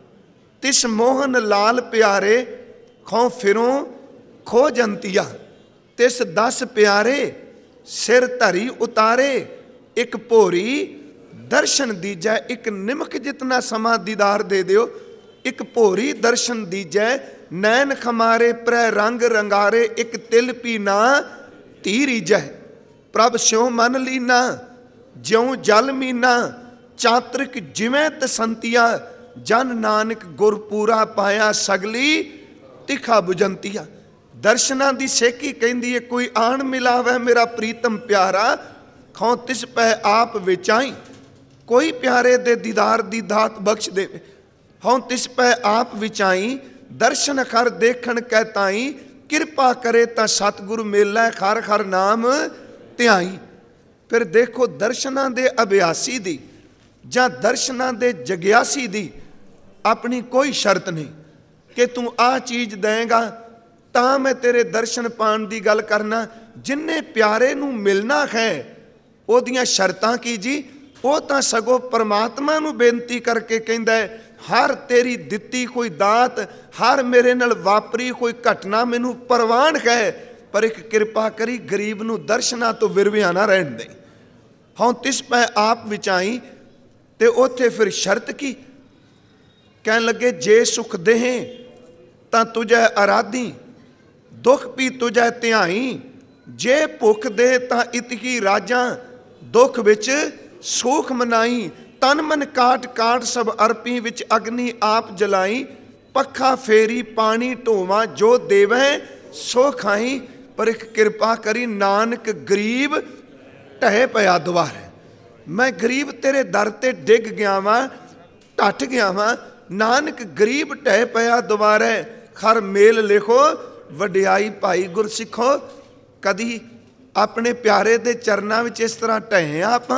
तिस मोहन लाल प्यारे खौ फिरों खो जंतिया, तिस दस प्यारे सिर धरी उतारे, एक भोरी दर्शन दीजै, एक निमक जितना समा दीदार दे दियो, एक भोरी दर्शन दीजै, नैन खमारे प्रै रंग रंगारे, एक तिल पी ना धी रीजै, प्रभ स्यों मन लीना ज्यों जल मीना, चातरिक जिवें तसंतिया, जन नानक गुरपूरा पाया सगली तिखा बुजंतिया। दर्शनां दी सेकी कहंदी है, कोई आन मिलावै मेरा प्रीतम प्यारा, खौ तिस पै आप विचाई, कोई प्यारे दे दीदार दी दात बख्श दे, हौं तिस पै आप विचाई, दर्शन खर देखण कै ताई, किरपा करे तां सतगुरु मेलै खर खर नाम ध्याई। फिर देखो दर्शनां दे अभ्यासी दी जां दर्शनां दे जग्यासी दी अपनी कोई शर्त नहीं कि तू आ चीज़ देगा तां मैं तेरे दर्शन पाण दी गल करना। जिन्ने प्यारे नूं मिलना है ओदियां शर्तां की जी, वो तां सगों परमात्मा नूं बेनती करके कहंदा है, हर तेरी दित्ती कोई दात, हर मेरे नाल वापरी कोई घटना मैनूं परवान है, पर एक किरपा करी गरीब नूं दर्शनां तो विरविया ना रहण दे। हौं तिस पै आप विचाई, ਤੇ ਉੱਥੇ ਫਿਰ ਸ਼ਰਤ ਕੀ? ਕਹਿਣ ਲੱਗੇ ਜੇ ਸੁਖ ਦੇਹੇ ਤਾਂ ਤੁਝੈ ਅਰਾਧੀ, ਦੁੱਖ ਪੀ ਤੁਝੈ ਧਿਆਈ, ਜੇ ਭੁੱਖ ਦੇ ਤਾਂ ਇਤਕੀ ਰਾਜਾਂ, ਦੁੱਖ ਵਿੱਚ ਸੁਖ ਮਨਾਈ। ਤਨ ਮਨ ਕਾਟ ਕਾਟ ਸਭ ਅਰਪੀ, ਵਿੱਚ ਅਗਨੀ ਆਪ ਜਲਾਈ, ਪੱਖਾ ਫੇਰੀ ਪਾਣੀ ਢੋਵਾਂ, ਜੋ ਦੇਵੈ ਸੋ ਖਾਈ। ਪਰ ਇੱਕ ਕਿਰਪਾ ਕਰੀ ਨਾਨਕ ਗਰੀਬ ਢਹਿ ਪਿਆ ਦੁਆਰੇ। ਮੈਂ ਗਰੀਬ ਤੇਰੇ ਦਰ ਤੇ ਡਿੱਗ ਗਿਆ ਵਾਂ, ਢੱਟ ਗਿਆ ਵਾਂ। ਨਾਨਕ ਗਰੀਬ ਢਹਿ ਪਿਆ ਦੁਆਰੇ, ਖਰ ਮੇਲ ਲਿਖੋ ਵਡਿਆਈ ਭਾਈ ਗੁਰਸਿੱਖੋ। ਕਦੀ ਆਪਣੇ ਪਿਆਰੇ ਦੇ ਚਰਨਾਂ ਵਿੱਚ ਇਸ ਤਰ੍ਹਾਂ ਢਹਿ ਆ ਆਪਾਂ?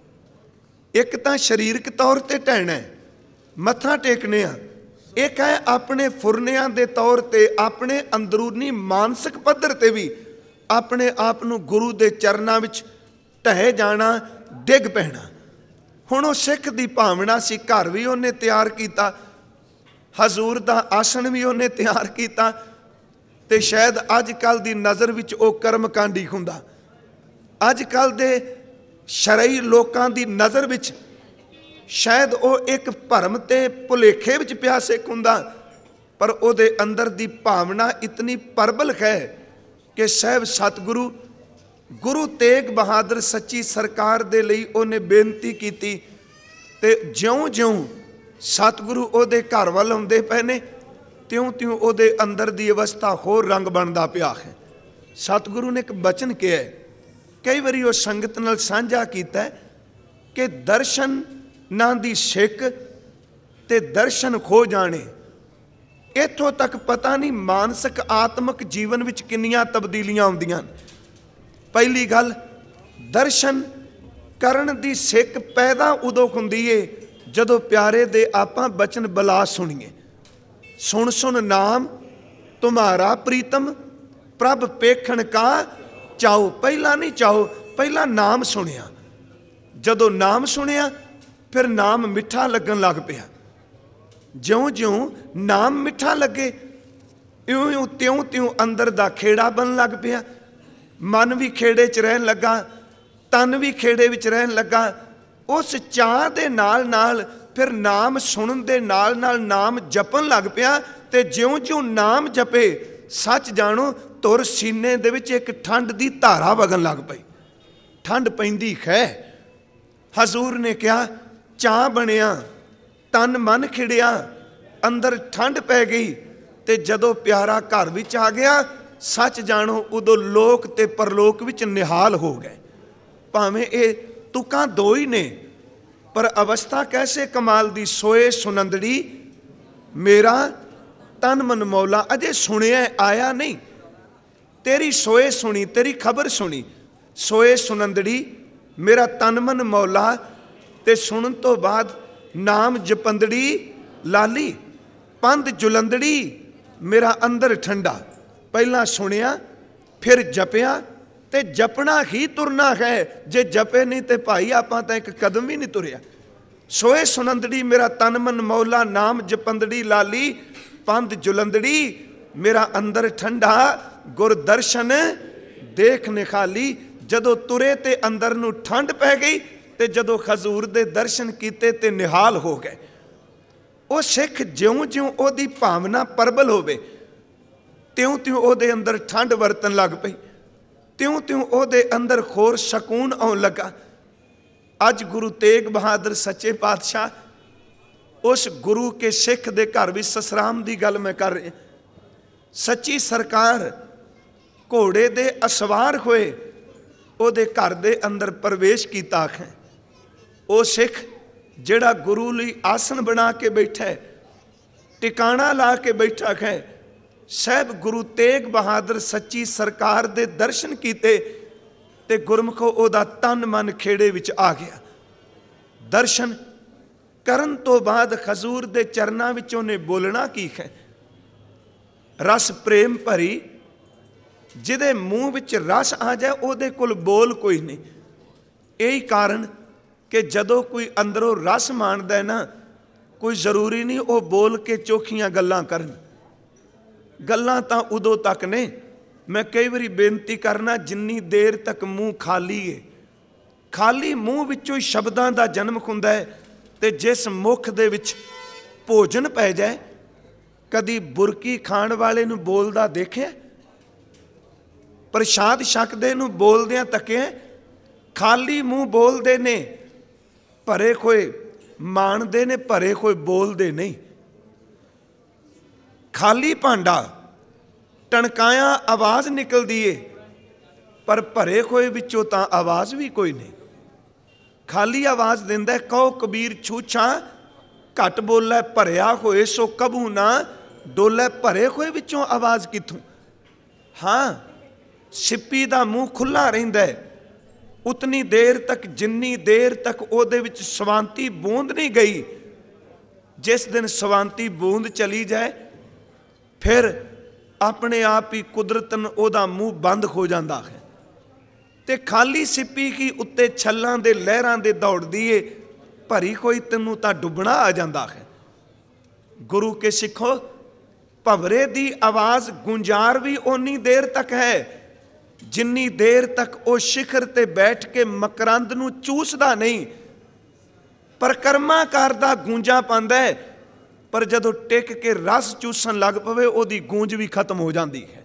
ਇੱਕ ਤਾਂ ਸਰੀਰਕ ਤੌਰ ਤੇ ਢਹਿਣਾ, ਮੱਥਾ ਟੇਕਨੇ ਆ। ਇੱਕ ਹੈ ਆਪਣੇ ਫੁਰਨਿਆਂ ਦੇ ਤੌਰ ਤੇ, ਆਪਣੇ ਅੰਦਰੂਨੀ ਮਾਨਸਿਕ ਪੱਧਰ ਤੇ ਵੀ ਆਪਣੇ ਆਪ ਨੂੰ ਗੁਰੂ ਦੇ ਚਰਨਾਂ ਵਿੱਚ ਢਹਿ ਜਾਣਾ, ਡਿੱਗ ਪੈਣਾ। ਹੁਣ ਉਹ ਸਿੱਖ ਦੀ ਭਾਵਨਾ ਸੀ, ਘਰ ਵੀ ਉਹਨੇ ਤਿਆਰ ਕੀਤਾ, ਹਜ਼ੂਰ ਦਾ ਆਸਣ ਵੀ ਉਹਨੇ ਤਿਆਰ ਕੀਤਾ, ਤੇ ਸ਼ਾਇਦ ਅੱਜ ਕੱਲ੍ਹ ਦੀ ਨਜ਼ਰ ਵਿੱਚ ਉਹ ਕਰਮਕਾਂਡੀ ਹੁੰਦਾ। ਅੱਜ ਕੱਲ੍ਹ ਦੇ ਸ਼ਰਈ ਲੋਕਾਂ ਦੀ ਨਜ਼ਰ ਵਿੱਚ ਸ਼ਾਇਦ ਉਹ ਇੱਕ ਭਰਮ ਤੇ ਭੁਲੇਖੇ ਵਿੱਚ ਪਿਆ ਸਿੱਖ ਹੁੰਦਾ, ਪਰ ਉਹਦੇ ਅੰਦਰ ਦੀ ਭਾਵਨਾ ਇਤਨੀ ਪ੍ਰਬਲ ਹੈ ਕਿ ਸਾਹਿਬ ਸਤਿਗੁਰੂ ਗੁਰੂ ਤੇਗ ਬਹਾਦਰ ਸੱਚੀ ਸਰਕਾਰ ਦੇ ਲਈ ਉਹਨੇ ਬੇਨਤੀ ਕੀਤੀ। ਤੇ ਜਿਉਂ-ਜਿਉਂ ਸਤਿਗੁਰੂ ਉਹਦੇ ਘਰ ਵੱਲ ਆਉਂਦੇ ਪਏ ਨੇ, ਤਿਉਂ-ਤਿਉਂ ਉਹਦੇ ਅੰਦਰ ਦੀ ਅਵਸਥਾ ਹੋਰ ਰੰਗ ਬਣਦਾ ਪਿਆ ਹੈ। ਸਤਿਗੁਰੂ ਨੇ ਇੱਕ ਬਚਨ ਕਿਹਾ, ਕਈ ਵਾਰੀ ਉਹ ਸੰਗਤ ਨਾਲ ਸਾਂਝਾ ਕੀਤਾ ਕਿ ਦਰਸ਼ਨ ਨਾਂ ਦੀ ਸਿੱਖ ਤੇ ਦਰਸ਼ਨ ਖੋ ਜਾਣੇ। ਇੱਥੋਂ ਤੱਕ ਪਤਾ ਨਹੀਂ ਮਾਨਸਿਕ ਆਤਮਿਕ ਜੀਵਨ ਵਿੱਚ ਕਿੰਨੀਆਂ ਤਬਦੀਲੀਆਂ ਆਉਂਦੀਆਂ। ਪਹਿਲੀ ਗੱਲ, ਦਰਸ਼ਨ ਕਰਨ ਦੀ ਸਿੱਖ ਪੈਦਾ ਉਦੋਂ ਹੁੰਦੀ ਏ ਜਦੋਂ ਪਿਆਰੇ ਦੇ ਆਪਾਂ ਬਚਨ ਬਲਾ ਸੁਣੀਏ। ਸੁਣ ਸੁਣ ਨਾਮ ਤੁਮਾਰਾ ਪ੍ਰੀਤਮ, ਪ੍ਰਭ ਪੇਖਣ ਕਾ ਚਾਓ। ਪਹਿਲਾਂ ਨਹੀਂ ਚਾਓ, ਪਹਿਲਾਂ ਨਾਮ ਸੁਣਿਆ। ਜਦੋਂ ਨਾਮ ਸੁਣਿਆ ਫਿਰ ਨਾਮ ਮਿੱਠਾ ਲੱਗਣ ਲੱਗ ਪਿਆ। ਜਿਉਂ-ਜਿਉਂ ਨਾਮ ਮਿੱਠਾ ਲੱਗੇ, ਇਉਂ ਇਉਂ ਤਿਉਂ ਤਿਉਂ ਅੰਦਰ ਦਾ ਖੇੜਾ ਬਣਨ ਲੱਗ ਪਿਆ। ਮਨ ਵੀ ਖੇੜੇ 'ਚ ਰਹਿਣ ਲੱਗਾ, ਤਨ ਵੀ ਖੇੜੇ ਵਿੱਚ ਰਹਿਣ ਲੱਗਾ। ਉਸ ਚਾਹ ਦੇ ਨਾਲ ਨਾਲ ਫਿਰ ਨਾਮ ਸੁਣਨ ਦੇ ਨਾਲ ਨਾਲ ਨਾਮ ਜਪਣ ਲੱਗ ਪਿਆ। ਤੇ ਜਿਉਂ-ਜਿਉਂ ਨਾਮ ਜਪੇ, ਸੱਚ ਜਾਣੋ ਤੁਰ ਸੀਨੇ ਦੇ ਵਿੱਚ ਇੱਕ ਠੰਡ ਦੀ ਧਾਰਾ ਵਗਣ ਲੱਗ ਪਈ। ਠੰਡ ਪੈਂਦੀ ਹੈ। ਹਜ਼ੂਰ ਨੇ ਕਿਹਾ ਚਾਹ ਬਣਿਆ, ਤਨ ਮਨ ਖਿੜਿਆ, ਅੰਦਰ ਠੰਡ ਪੈ ਗਈ। ਤੇ ਜਦੋਂ ਪਿਆਰਾ ਘਰ ਵਿੱਚ ਆ ਗਿਆ, ਸੱਚ ਜਾਣੋ ਉਦੋਂ ਲੋਕ ਤੇ ਪਰਲੋਕ ਵਿੱਚ ਨਿਹਾਲ ਹੋ ਗਏ। ਭਾਵੇਂ ਇਹ ਤੁਕਾਂ ਦੋ ਹੀ ਨੇ, ਪਰ ਅਵਸਥਾ ਕੈਸੇ ਕਮਾਲ ਦੀ। ਸੋਏ ਸੁਨੰਦੜੀ ਮੇਰਾ ਤਨ ਮਨ ਮੌਲਾ। ਅਜੇ ਸੁਣਿਆ ਆਇਆ ਨਹੀਂ, ਤੇਰੀ ਸੋਏ ਸੁਣੀ, ਤੇਰੀ ਖਬਰ ਸੁਣੀ। ਸੋਏ ਸੁਨੰਦੜੀ ਮੇਰਾ ਤਨ ਮਨ ਮੌਲਾ। ਤੇ ਸੁਣਨ ਤੋਂ ਬਾਅਦ ਨਾਮ ਜਪੰਦੜੀ ਲਾਲੀ, ਪੰਧ ਜੁਲੰਦੜੀ ਮੇਰਾ ਅੰਦਰ ਠੰਡਾ। ਪਹਿਲਾਂ ਸੁਣਿਆ, ਫਿਰ ਜਪਿਆ, ਤੇ ਜਪਣਾ ਹੀ ਤੁਰਨਾ ਹੈ। ਜੇ ਜਪੇ ਨਹੀਂ ਤੇ ਭਾਈ ਆਪਾਂ ਤਾਂ ਇੱਕ ਕਦਮ ਵੀ ਨਹੀਂ ਤੁਰਿਆ। ਸੋਏ ਸੁਨੰਦੜੀ ਮੇਰਾ ਤਨ ਮਨ ਮੌਲਾ, ਨਾਮ ਜਪੰਦੜੀ ਲਾਲੀ, ਪੰਧ ਜੁਲੰਦੜੀ ਮੇਰਾ ਅੰਦਰ ਠੰਡਾ, ਗੁਰ ਦਰਸ਼ਨ ਦੇਖ ਨਿਖਾਲੀ। ਜਦੋਂ ਤੁਰੇ ਤੇ ਅੰਦਰ ਨੂੰ ਠੰਡ ਪੈ ਗਈ, ਤੇ ਜਦੋਂ ਹਜ਼ੂਰ ਦੇ ਦਰਸ਼ਨ ਕੀਤੇ ਤੇ ਨਿਹਾਲ ਹੋ ਗਏ। ਉਹ ਸਿੱਖ ਜਿਉਂ-ਜਿਉਂ ਉਹਦੀ ਭਾਵਨਾ ਪ੍ਰਬਲ ਹੋਵੇ, ਤਿਉਂ-ਤਿਉਂ ਉਹਦੇ ਅੰਦਰ ਠੰਡ ਵਰਤਣ ਲੱਗ ਪਈ, ਤਿਉਂ-ਤਿਉਂ ਉਹਦੇ ਅੰਦਰ ਹੋਰ ਸਕੂਨ ਆਉਣ ਲੱਗਾ। ਅੱਜ ਗੁਰੂ ਤੇਗ ਬਹਾਦਰ ਸੱਚੇ ਪਾਤਸ਼ਾਹ ਉਸ ਗੁਰੂ ਕੇ ਸਿੱਖ ਦੇ ਘਰ ਵਿੱਚ ਸਸਰਾਮ ਦੀ ਗੱਲ ਮੈਂ ਕਰ ਰਿਹਾ। ਸੱਚੀ ਸਰਕਾਰ ਘੋੜੇ ਦੇ ਅਸਵਾਰ ਹੋਏ ਉਹਦੇ ਘਰ ਦੇ ਅੰਦਰ ਪ੍ਰਵੇਸ਼ ਕੀਤਾ ਹੈ। ਉਹ ਸਿੱਖ ਜਿਹੜਾ ਗੁਰੂ ਲਈ ਆਸਣ ਬਣਾ ਕੇ ਬੈਠਾ, ਟਿਕਾਣਾ ਲਾ ਕੇ ਬੈਠਾ ਹੈ, ਸਾਹਿਬ ਗੁਰੂ ਤੇਗ ਬਹਾਦਰ ਸੱਚੀ ਸਰਕਾਰ ਦੇ ਦਰਸ਼ਨ ਕੀਤੇ ਤੇ ਗੁਰਮੁਖੋ ਉਹਦਾ ਤਨ ਮਨ ਖੇੜੇ ਵਿੱਚ ਆ ਗਿਆ। ਦਰਸ਼ਨ ਕਰਨ ਤੋਂ ਬਾਅਦ ਹਜ਼ੂਰ ਦੇ ਚਰਨਾਂ ਵਿੱਚ ਉਹਨੇ ਬੋਲਣਾ ਕੀ ਹੈ? ਰਸ ਪ੍ਰੇਮ ਭਰੀ, ਜਿਹਦੇ ਮੂੰਹ ਵਿੱਚ ਰਸ ਆ ਜਾਏ ਉਹਦੇ ਕੋਲ ਬੋਲ ਕੋਈ ਨਹੀਂ। ਇਹੀ ਕਾਰਨ ਕਿ ਜਦੋਂ ਕੋਈ ਅੰਦਰੋਂ ਰਸ ਮਾਣਦਾ ਨਾ, ਕੋਈ ਜ਼ਰੂਰੀ ਨਹੀਂ ਉਹ ਬੋਲ ਕੇ ਚੋਖੀਆਂ ਗੱਲਾਂ ਕਰਨ। ਗੱਲਾਂ ਤਾਂ ਉਦੋਂ ਤੱਕ ਨੇ। ਮੈਂ ਕਈ ਵਾਰੀ ਬੇਨਤੀ ਕਰਨਾ, ਜਿੰਨੀ ਦੇਰ ਤੱਕ ਮੂੰਹ ਖਾਲੀ ਹੈ, ਖਾਲੀ ਮੂੰਹ ਵਿੱਚੋਂ ਹੀ ਸ਼ਬਦਾਂ ਦਾ ਜਨਮ ਹੁੰਦਾ ਹੈ। ਤੇ ਜਿਸ ਮੁੱਖ ਦੇ ਵਿੱਚ ਭੋਜਨ ਪੈ ਜਾਏ, ਕਦੀ ਬੁਰਕੀ ਖਾਣ ਵਾਲੇ ਨੂੰ ਬੋਲਦਾ ਦੇਖਿਆ? ਪ੍ਰਸ਼ਾਦ ਛਕਦੇ ਨੂੰ ਬੋਲਦਿਆਂ ਤੱਕਿਆ? ਖਾਲੀ ਮੂੰਹ ਬੋਲਦੇ ਨੇ, ਭਰੇ ਹੋਏ ਮਾਣਦੇ ਨੇ, ਭਰੇ ਹੋਏ ਬੋਲਦੇ ਨਹੀਂ। ਖਾਲੀ ਭਾਂਡਾ ਟਣਕਾਇਆ ਆਵਾਜ਼ ਨਿਕਲਦੀ ਏ, ਪਰ ਭਰੇ ਹੋਏ ਵਿੱਚੋਂ ਤਾਂ ਆਵਾਜ਼ ਵੀ ਕੋਈ ਨਹੀਂ। ਖਾਲੀ ਆਵਾਜ਼ ਦਿੰਦਾ, ਕਹੋ ਕਬੀਰ ਛੂਛਾਂ ਘੱਟ ਬੋਲੇ, ਭਰਿਆ ਹੋਏ ਸੋ ਕਬੂ ਨਾ ਡੋਲੇ। ਭਰੇ ਹੋਏ ਵਿੱਚੋਂ ਆਵਾਜ਼ ਕਿੱਥੋਂ? ਹਾਂ, ਸਿੱਪੀ ਦਾ ਮੂੰਹ ਖੁੱਲ੍ਹਾ ਰਹਿੰਦਾ ਹੈ ਉਤਨੀ ਦੇਰ ਤੱਕ ਜਿੰਨੀ ਦੇਰ ਤੱਕ ਉਹਦੇ ਵਿੱਚ ਸਵਾਂਤੀ ਬੂੰਦ ਨਹੀਂ ਗਈ। ਜਿਸ ਦਿਨ ਸਵਾਂਤੀ ਬੂੰਦ ਚਲੀ ਜਾਏ, ਫਿਰ ਆਪਣੇ ਆਪ ਹੀ ਕੁਦਰਤਨ ਉਹਦਾ ਮੂੰਹ ਬੰਦ ਹੋ ਜਾਂਦਾ ਹੈ। ਤੇ ਖਾਲੀ ਸਿੱਪੀ ਕੀ ਉੱਤੇ ਛੱਲਾਂ ਦੇ ਲਹਿਰਾਂ ਦੇ ਦੌੜਦੀ ਏ, ਭਰੀ ਹੋਈ ਤੈਨੂੰ ਤਾਂ ਡੁੱਬਣਾ ਆ ਜਾਂਦਾ ਹੈ। ਗੁਰੂ ਕੇ ਸਿੱਖੋ, ਭਵਰੇ ਦੀ ਆਵਾਜ਼ ਗੁੰਜਾਰ ਵੀ ਓਨੀ ਦੇਰ ਤੱਕ ਹੈ ਜਿੰਨੀ ਦੇਰ ਤੱਕ ਉਹ ਸਿਖਰ ਤੇ ਬੈਠ ਕੇ ਮਕਰੰਦ ਨੂੰ ਚੂਸਦਾ ਨਹੀਂ। ਪਰਕਰਮਾ ਕਰਦਾ ਗੂੰਜਾਂ ਪਾਉਂਦਾ ਹੈ, ਪਰ ਜਦੋਂ ਟਿਕ ਕੇ ਰਸ ਚੂਸਣ ਲੱਗ ਪਵੇ ਉਹਦੀ ਗੂੰਜ ਵੀ ਖਤਮ ਹੋ ਜਾਂਦੀ ਹੈ।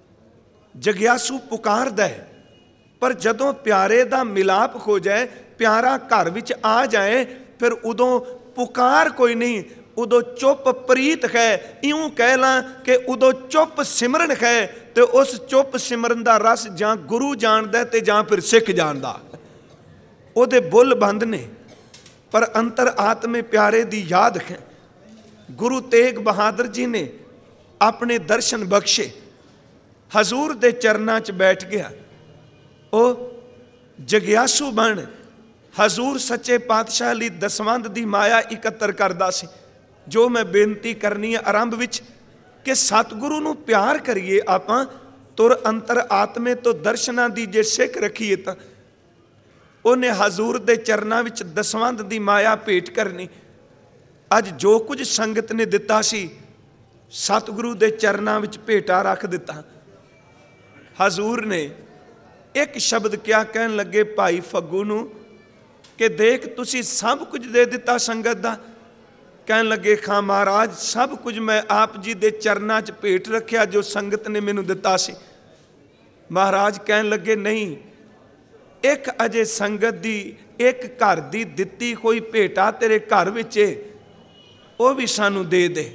ਜਗਿਆਸੂ ਪੁਕਾਰਦਾ ਹੈ, ਪਰ ਜਦੋਂ ਪਿਆਰੇ ਦਾ ਮਿਲਾਪ ਹੋ ਜਾਏ, ਪਿਆਰਾ ਘਰ ਵਿੱਚ ਆ ਜਾਏ, ਫਿਰ ਉਦੋਂ ਪੁਕਾਰ ਕੋਈ ਨਹੀਂ, ਉਦੋਂ ਚੁੱਪ ਪ੍ਰੀਤ ਹੈ। ਇਉਂ ਕਹਿ ਲਾਂ ਕਿ ਉਦੋਂ ਚੁੱਪ ਸਿਮਰਨ ਹੈ, ਤੇ ਉਸ ਚੁੱਪ ਸਿਮਰਨ ਦਾ ਰਸ ਜਾਂ ਗੁਰੂ ਜਾਣਦਾ ਤੇ ਜਾਂ ਫਿਰ ਸਿੱਖ ਜਾਣਦਾ। ਉਹਦੇ ਬੁੱਲ ਬੰਦ ਨੇ, ਪਰ ਅੰਤਰ ਆਤਮੇ ਪਿਆਰੇ ਦੀ ਯਾਦ ਹੈ। ਗੁਰੂ ਤੇਗ ਬਹਾਦਰ ਜੀ ਨੇ ਆਪਣੇ ਦਰਸ਼ਨ ਬਖਸ਼ੇ, ਹਜ਼ੂਰ ਦੇ ਚਰਨਾਂ 'ਚ ਬੈਠ ਗਿਆ। ਉਹ ਜਗਿਆਸੂ ਬਣ ਹਜ਼ੂਰ ਸੱਚੇ ਪਾਤਸ਼ਾਹ ਲਈ ਦਸਵੰਧ ਦੀ ਮਾਇਆ ਇਕੱਤਰ ਕਰਦਾ ਸੀ। ਜੋ ਮੈਂ ਬੇਨਤੀ ਕਰਨੀ ਹੈ ਆਰੰਭ ਵਿੱਚ, ਕਿ ਸਤਿਗੁਰੂ ਨੂੰ ਪਿਆਰ ਕਰੀਏ ਆਪਾਂ, ਤੁਰ ਅੰਤਰ ਆਤਮੇ ਤੋਂ ਦਰਸ਼ਨਾਂ ਦੀ ਜੇ ਸਿੱਖ ਰੱਖੀਏ ਤਾਂ ਉਹਨੇ ਹਜ਼ੂਰ ਦੇ ਚਰਨਾਂ ਵਿੱਚ ਦਸਵੰਧ ਦੀ ਮਾਇਆ ਭੇਟ ਕਰਨੀ। ਅੱਜ ਜੋ ਕੁਝ ਸੰਗਤ ਨੇ ਦਿੱਤਾ ਸੀ, ਸਤਿਗੁਰੂ ਦੇ ਚਰਨਾਂ ਵਿੱਚ ਭੇਟਾ ਰੱਖ ਦਿੱਤਾ। ਹਜ਼ੂਰ ਨੇ ਇੱਕ ਸ਼ਬਦ ਕਿਹਾ, ਕਹਿਣ ਲੱਗੇ ਭਾਈ ਫੱਗੂ ਨੂੰ ਕਿ ਦੇਖ ਤੁਸੀਂ ਸਭ ਕੁਝ ਦੇ ਦਿੱਤਾ ਸੰਗਤ ਦਾ। ਕਹਿਣ ਲੱਗੇ ਖਾਂ ਮਹਾਰਾਜ, ਸਭ ਕੁਝ ਮੈਂ ਆਪ ਜੀ ਦੇ ਚਰਨਾਂ 'ਚ ਭੇਟ ਰੱਖਿਆ ਜੋ ਸੰਗਤ ਨੇ ਮੈਨੂੰ ਦਿੱਤਾ ਸੀ। ਮਹਾਰਾਜ ਕਹਿਣ ਲੱਗੇ ਨਹੀਂ, ਇੱਕ ਅਜੇ ਸੰਗਤ ਦੀ ਇੱਕ ਘਰ ਦੀ ਦਿੱਤੀ ਹੋਈ ਭੇਟਾ ਤੇਰੇ ਘਰ ਵਿੱਚ ਏ, ਉਹ ਵੀ ਸਾਨੂੰ ਦੇ ਦੇ।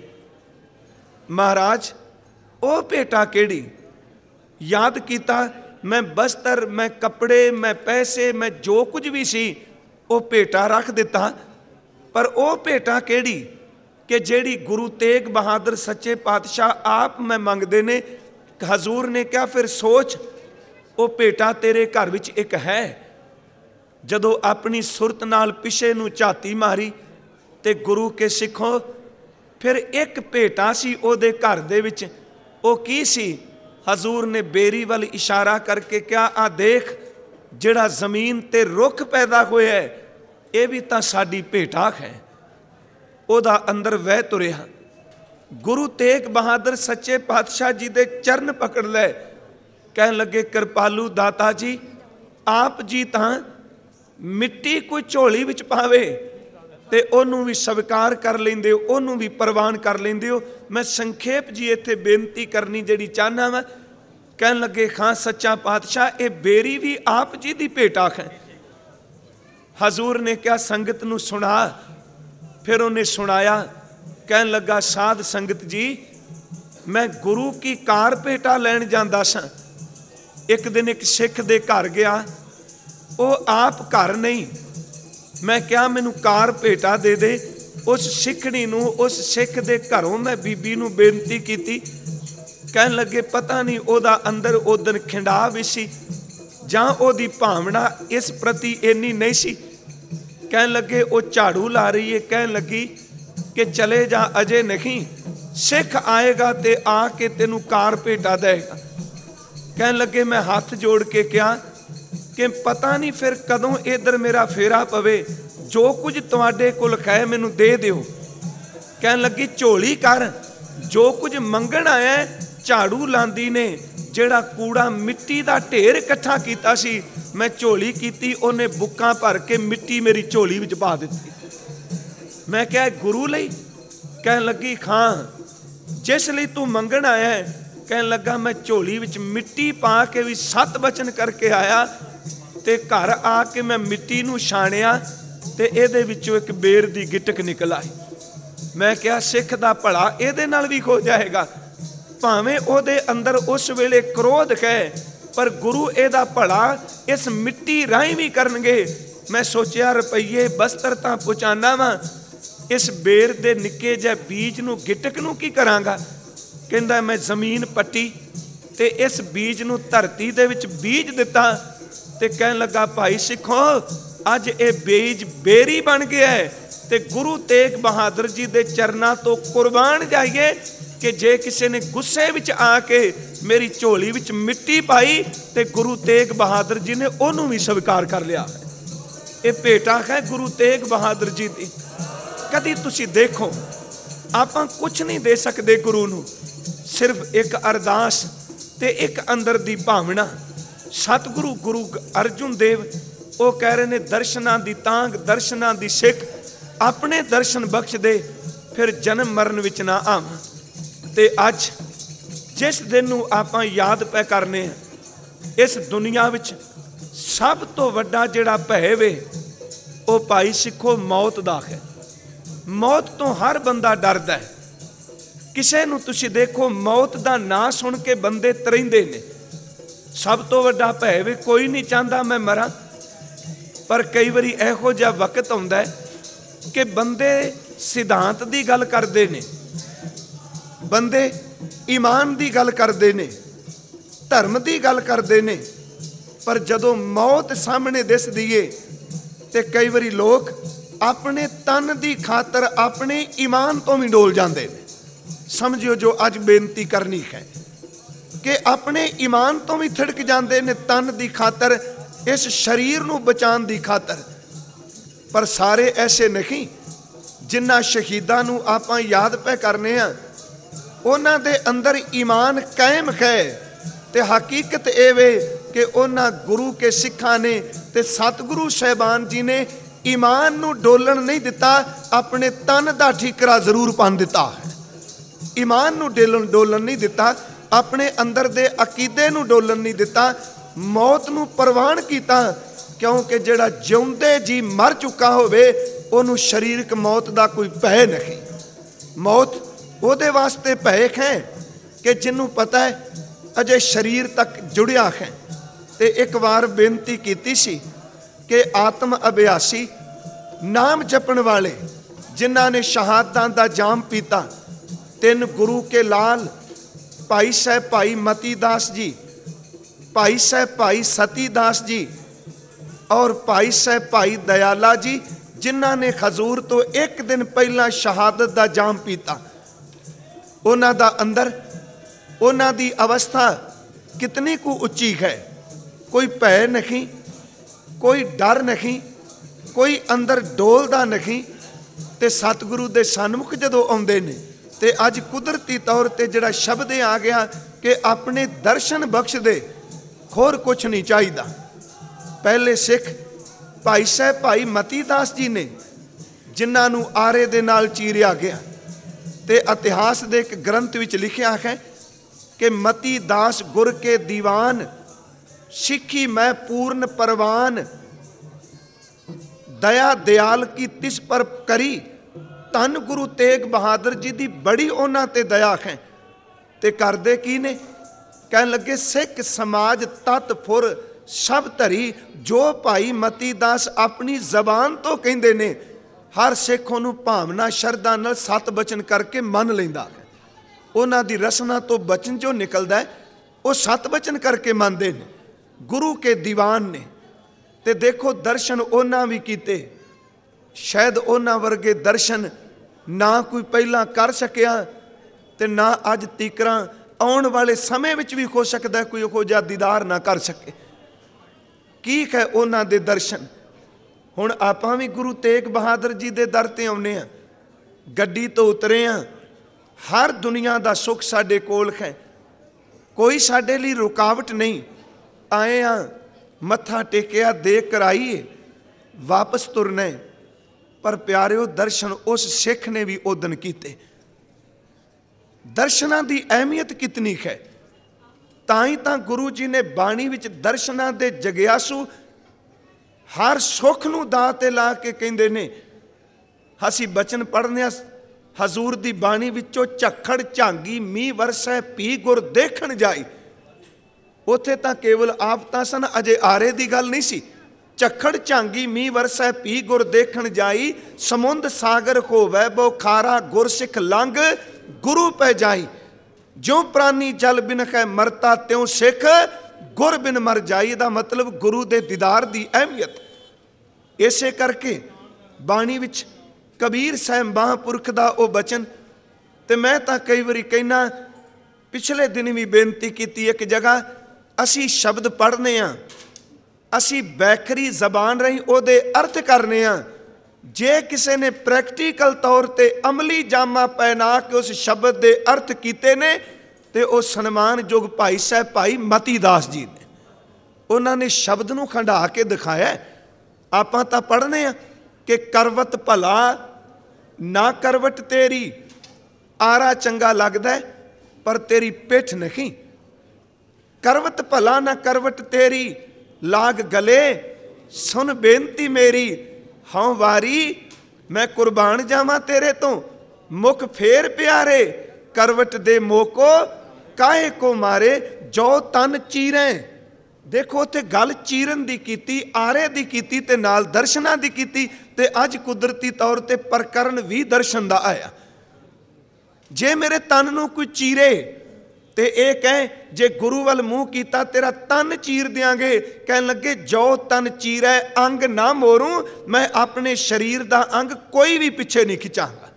ਮਹਾਰਾਜ ਉਹ ਭੇਟਾ ਕਿਹੜੀ? ਯਾਦ ਕੀਤਾ, ਮੈਂ ਬਸਤਰ, ਮੈਂ ਕੱਪੜੇ, ਮੈਂ ਪੈਸੇ, ਮੈਂ ਜੋ ਕੁਝ ਵੀ ਸੀ ਉਹ ਭੇਟਾ ਰੱਖ ਦਿੱਤਾ। ਪਰ ਉਹ ਭੇਟਾ ਕਿਹੜੀ ਕਿ ਜਿਹੜੀ ਗੁਰੂ ਤੇਗ ਬਹਾਦਰ ਸੱਚੇ ਪਾਤਸ਼ਾਹ ਆਪ ਮੈਂ ਮੰਗਦੇ ਨੇ। ਹਜ਼ੂਰ ਨੇ ਕਿਹਾ ਫਿਰ ਸੋਚ, ਉਹ ਭੇਟਾ ਤੇਰੇ ਘਰ ਵਿੱਚ ਇੱਕ ਹੈ। ਜਦੋਂ ਆਪਣੀ ਸੁਰਤ ਨਾਲ ਪਿਛੇ ਨੂੰ ਝਾਤੀ ਮਾਰੀ ਤੇ ਗੁਰੂ ਕੇ ਸਿੱਖੋ, ਫਿਰ ਇੱਕ ਭੇਟਾ ਸੀ ਉਹਦੇ ਘਰ ਦੇ ਵਿੱਚ। ਉਹ ਕੀ ਸੀ? ਹਜ਼ੂਰ ਨੇ ਬੇਰੀ ਵੱਲ ਇਸ਼ਾਰਾ ਕਰਕੇ ਕਿਹਾ, ਆ ਦੇਖ ਜਿਹੜਾ ਜ਼ਮੀਨ ਤੇ ਰੁੱਖ ਪੈਦਾ ਹੋਇਆ ਹੈ, ਇਹ ਵੀ ਤਾਂ ਸਾਡੀ ਭੇਟਾ ਹੈ। ਉਹਦਾ ਅੰਦਰ ਵਹਿ ਤੁਰਿਆ। ਗੁਰੂ ਤੇਗ ਬਹਾਦਰ ਸੱਚੇ ਪਾਤਸ਼ਾਹ ਜੀ ਦੇ ਚਰਨ ਪਕੜ ਲੈ। ਕਹਿਣ ਲੱਗੇ ਕਿਰਪਾਲੂ ਦਾਤਾ ਜੀ, ਆਪ ਜੀ ਤਾਂ ਮਿੱਟੀ ਕੋਈ ਝੋਲੀ ਵਿੱਚ ਪਾਵੇ ਤੇ ਉਹਨੂੰ ਵੀ ਸਵੀਕਾਰ ਕਰ ਲੈਂਦੇ ਹੋ, ਉਹਨੂੰ ਵੀ ਪ੍ਰਵਾਨ ਕਰ ਲੈਂਦੇ ਹੋ। ਮੈਂ ਸੰਖੇਪ ਜੀ ਇੱਥੇ ਬੇਨਤੀ ਕਰਨੀ ਜਿਹੜੀ ਚਾਹੁੰਦਾ ਵਾ। ਕਹਿਣ ਲੱਗੇ ਖਾਂ ਸੱਚਾ ਪਾਤਸ਼ਾਹ, ਇਹ ਬੇਰੀ ਵੀ ਆਪ ਜੀ ਦੀ ਭੇਟਾ ਹੈ। ਹਜ਼ੂਰ ਨੇ ਕਿਹਾ ਸੰਗਤ ਨੂੰ ਸੁਣਾ। ਫਿਰ ਉਹਨੇ ਸੁਣਾਇਆ। ਕਹਿਣ ਲੱਗਾ ਸਾਧ ਸੰਗਤ ਜੀ, ਮੈਂ ਗੁਰੂ ਕੀ ਕਾਰ ਭੇਟਾ ਲੈਣ ਜਾਂਦਾ ਸਾਂ। ਇੱਕ ਦਿਨ ਇੱਕ ਸਿੱਖ ਦੇ ਘਰ ਗਿਆ, ਉਹ ਆਪ ਘਰ ਨਹੀਂ। ਮੈਂ ਕਿਹਾ ਮੈਨੂੰ ਕਾਰ ਭੇਟਾ ਦੇ ਦੇ। ਉਸ ਸਿੱਖਣੀ ਨੂੰ, ਉਸ ਸਿੱਖ ਦੇ ਘਰੋਂ ਮੈਂ ਬੀਬੀ ਨੂੰ ਬੇਨਤੀ ਕੀਤੀ। ਕਹਿਣ ਲੱਗੇ ਪਤਾ ਨਹੀਂ ਉਹਦਾ ਅੰਦਰ ਉਦਨ ਖਿੰਡਾ ਵੀ ਸੀ ਜਾਂ ਉਹਦੀ ਭਾਵਨਾ ਇਸ ਪ੍ਰਤੀ ਇੰਨੀ ਨਹੀਂ ਸੀ। ਕਹਿਣ ਲੱਗੇ ਉਹ ਝਾੜੂ ਲਾ ਰਹੀ ਹੈ। ਕਹਿਣ ਲੱਗੀ ਕਿ ਚਲੇ ਜਾ, ਅਜੇ ਨਹੀਂ, ਸਿੱਖ ਆਏਗਾ ਤੇ ਆ ਕੇ ਤੈਨੂੰ ਕਾਰ ਭੇਟਾ ਦੇਗਾ। ਕਹਿਣ ਲੱਗੇ ਮੈਂ ਹੱਥ ਜੋੜ ਕੇ ਕਿਹਾ ਕਿ ਪਤਾ ਨਹੀਂ ਫਿਰ ਕਦੋਂ ਇੱਧਰ ਮੇਰਾ ਫੇਰਾ ਪਵੇ, ਜੋ ਕੁਝ ਤੁਹਾਡੇ ਕੋਲ ਹੈ ਮੈਨੂੰ ਦੇ ਦਿਓ। ਕਹਿਣ ਲੱਗੀ ਝੋਲੀ ਕਰ, ਜੋ ਕੁਝ ਮੰਗਣ ਆਇਆ ਝਾੜੂ ਲਾਂਦੀ ਨੇ ਜਿਹੜਾ ਕੂੜਾ ਮਿੱਟੀ ਦਾ ਢੇਰ ਇਕੱਠਾ ਕੀਤਾ ਸੀ, ਮੈਂ ਝੋਲੀ ਕੀਤੀ, ਉਹਨੇ ਬੁੱਕਾਂ ਭਰ ਕੇ ਮਿੱਟੀ ਮੇਰੀ ਝੋਲੀ ਵਿੱਚ ਪਾ ਦਿੱਤੀ। मैं क्या गुरु लई? कहन लगी खां जिस लई तू मंगण आया है। कहन लगा मैं झोली विच मिट्टी पा के भी सत बचन करके आया ते घर आके मैं मिट्टी नूं छाणिया ते इहदे विचों एक बेर दी गिटक निकल आई। मैं क्या सिख दा भला इहदे नाल भी हो जाएगा? भावें उहदे अंदर उस वेले क्रोध है पर गुरु इहदा भला इस मिट्टी राहीं भी करनगे। मैं सोचिया रुपये बस्तर तां पहुँचाना वा, इस बेर दे निक्के जिहे बीज नूं गिटक नूं की करांगा? कहंदा मैं जमीन पट्टी ते इस बीज नूं धरती दे विच बीज दिता ते कहन लगा भाई सिखो अज ये बीज बेरी बन गया है ते गुरु तेग बहादुर जी दे चरनां तो कुर्बान जाइए कि जे किसी ने गुस्से विच आके मेरी झोली विच मिट्टी पाई ते गुरु तेग बहादुर जी ने उन्होंने भी स्वीकार कर लिया। ये भेटा है गुरु तेग बहादुर जी दी। कदी तुसी देखो आपां कुछ नहीं दे सकते गुरु नूं, सिर्फ एक अरदास ते एक अंदर दी भावना। सतगुरु गुरु अर्जुन देव वो कह रहे ने दर्शनां दी तांग दर्शनां दी सिख, अपने दर्शन बख्श दे फिर जन्म मरण विच ना आवां। ते अज जिस दिन नूं आपां याद पै करने इस दुनिया विच सब तो वड्डा जिहड़ा भय वे वो भाई सिखो मौत दा है। मौत तो हर बंदा डरदा है। किसे नूं तुसीं देखो मौत दा नां सुन के बंदे तरिंदे ने। सब तो वड्डा भय वे कोई नहीं चाहता मैं मरां, पर कई बारी इहो जिहा वक्त आउंदा है कि बंदे सिद्धांत दी गल करदे ने, बंदे ईमान दी गल करदे ने, धर्म दी गल करदे ने, पर जदों मौत सामने दिसदी है ते कई बारी लोग अपने तन दी खातर अपने ईमान तो भी डोल जाते हैं। समझियो जो अज बेनती करनी है कि अपने ईमान तो भी थिड़क जाते हैं तन दी खातर, इस शरीर नूं बचाने दी खातर। पर सारे ऐसे नहीं जिन्हां शहीदां नूं आपां याद पै करने आ, उन्हां दे अंदर ईमान कायम है ते हकीकत ये वे कि उन्हां गुरु के सिखां ने ते सतगुरु साहिबान जी ने ईमान नूं डोलन नहीं दिता, अपने तन दा ठीकरा जरूर पान दिता है। ईमान नूं डोलन डोलन नहीं दिता, अपने अंदर दे अकीदे नूं डोलन नहीं दिता, मौत नूं परवान कीता। क्योंकि जिहड़ा जिउंदे जी मर चुका होवे उहनूं शरीरक मौत दा कोई भय नहीं। मौत उहदे वास्ते भय है कि जिन्हों पता है अजे शरीर तक जुड़िया है। ते एक बार बेनती कीती सी कि आत्म अभ्यासी नाम जपण वाले जिन्हां ने शहादतां दा जाम पीता, तीन गुरु के लाल भाई साहब भाई मती दास जी, भाई साहब भाई सती दास जी और भाई साहब भाई दयाला जी, जिन्हां ने हजूर तो एक दिन पहला शहादत दा जाम पीता। उन्हां दा अंदर उन्हां दी अवस्था कितनी को उच्ची है। कोई भय नहीं, कोई डर नहीं, कोई अंदर डोलदा नहीं। ते सतगुरु दे सन्मुख जदों आउंदे ने ते अज कुदरती तौर ते जिहड़ा शब्द आ गया कि अपने दर्शन बख्श दे, होर कुछ नहीं चाहिदा। पहले सिख भाई साहब भाई मती दास जी ने जिन्हां नूं आरे दे नाल चीरिया गया ते इतिहास दे एक ग्रंथ विच लिखिया है कि मती दास गुर के दीवान, सिखी मैं पूर्ण परवान, दया दयाल की तिस पर करी। धन गुरु तेग बहादुर जी दी बड़ी उन्हां ते दया है। ते करदे की ने? कहन लगे सिख समाज तत फुर सब धरी, जो भाई मती दास अपनी जबान तो कहंदे ने, हर सिख उहनूं भावना शरधा नाल सत बचन करके मन लैंदा है। उन्हां दी रसना तो बचन जो निकलदा है वो सत बचन करके मनदे ने। गुरु के दीवान ने ते देखो दर्शन उन्हां भी कीते, शायद उन्हां वर्गे दर्शन ना कोई पहला कर सकिया ते ना अज तीकरा आउण वाले समय विच भी हो सकदा है कोई इहो जिहा दीदार ना कर सके। की है उन्हां दे दर्शन। हुण आपां भी गुरु तेग बहादुर जी दे दर ते आउणे आ, गड्डी तो उतरे आ, हर दुनिया दा सुख साडे कोल है, कोई साडे लई रुकावट नहीं। आए आ, मत्था टेकिया, दे कराईए, वापस तुरना है। पर प्यारिओ दर्शन उस सिख ने भी उदन कीते। दर्शनां दी अहमियत कितनी है, ताई तां गुरु जी ने बाणी विच दर्शनां दे जगियासू हर सुख नूं दां ते ला के कहिंदे ने। असीं बचन पढ़ने हजूर दी बाणी विचों झक्खड़ झांगी मींह वरसै पी गुर देखण जाई। उत्थे तां केवल आफतां सन, अजे आरे दी गल नहीं सी। झक्खड़ झांगी मींह वरसै पी गुर देखण जाई, समुंद सागर होवै बो खारा गुरसिख लंघ गुरु पै जाई। ज्यों प्राणी जल बिन कै मरता त्यों सिख गुर बिन मर जाई। दा मतलब गुरु दे दीदार दी अहमियत। इसे करके बाणी विच कबीर साहब महापुरख दा ओ बचन, ते मैं तां कई वारी कहना, पिछले दिन भी बेनती की एक जगह, असी शब्द पढ़ने आ, असी बैखरी जबान रही ओदे अर्थ करने आ। जे किसी ने प्रैक्टिकल तौर ते अमली जामा पहना के उस शब्द दे अर्थ कीते ने, ते ओ सन्मानयोग भाई साहब भाई मती दास जी ने। उन्होंने शब्द नूं खंडा के दिखाया। आपां तां पढ़ने आ कि करवत भला ना करवट तेरी, आरा चंगा लगदा है पर तेरी पिठ नहीं। करवत भला ना करवट तेरी, लाग गले सुन बेनती मेरी। हाँ वारी मैं कुर्बान जावां तेरे तो, मुख फेर प्यारे करवट दे मोको काहे को मारे, जो तन चीरें। देखो उत्थे गल चीरन दी कीती, आरे दी कीती, ते नाल दर्शनां दी कीती, ते अज कुदरती तौर ते प्रकरण भी दर्शन दा आया। जे मेरे तन नूं कोई चीरे ते ये कहे जे गुरु वाल मूँह कीता तेरा तन चीर देंगे, कह लगे जो तन चीरै अंग ना मोरूं, मैं अपने शरीर दा अंग कोई भी पिछे नहीं खिंचांगा।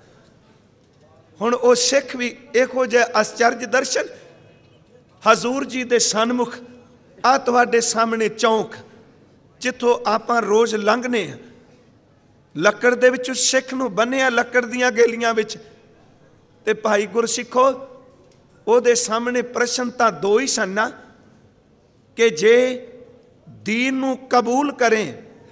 हुण वो सिख भी इहो जिहा आश्चर्य दर्शन हजूर जी दे सन्मुख आ तुहाडे सामने चौंक, जिथों आपां रोज़ लंघने, लक्कड़ दे विच सिख नूं बन्निया लक्कड़ दीआं गेलियां विच, ते भाई गुरसिखो ਉਹਦੇ सामने प्रश्न तो दो ही सन ना, कि जे दीन नूं कबूल करें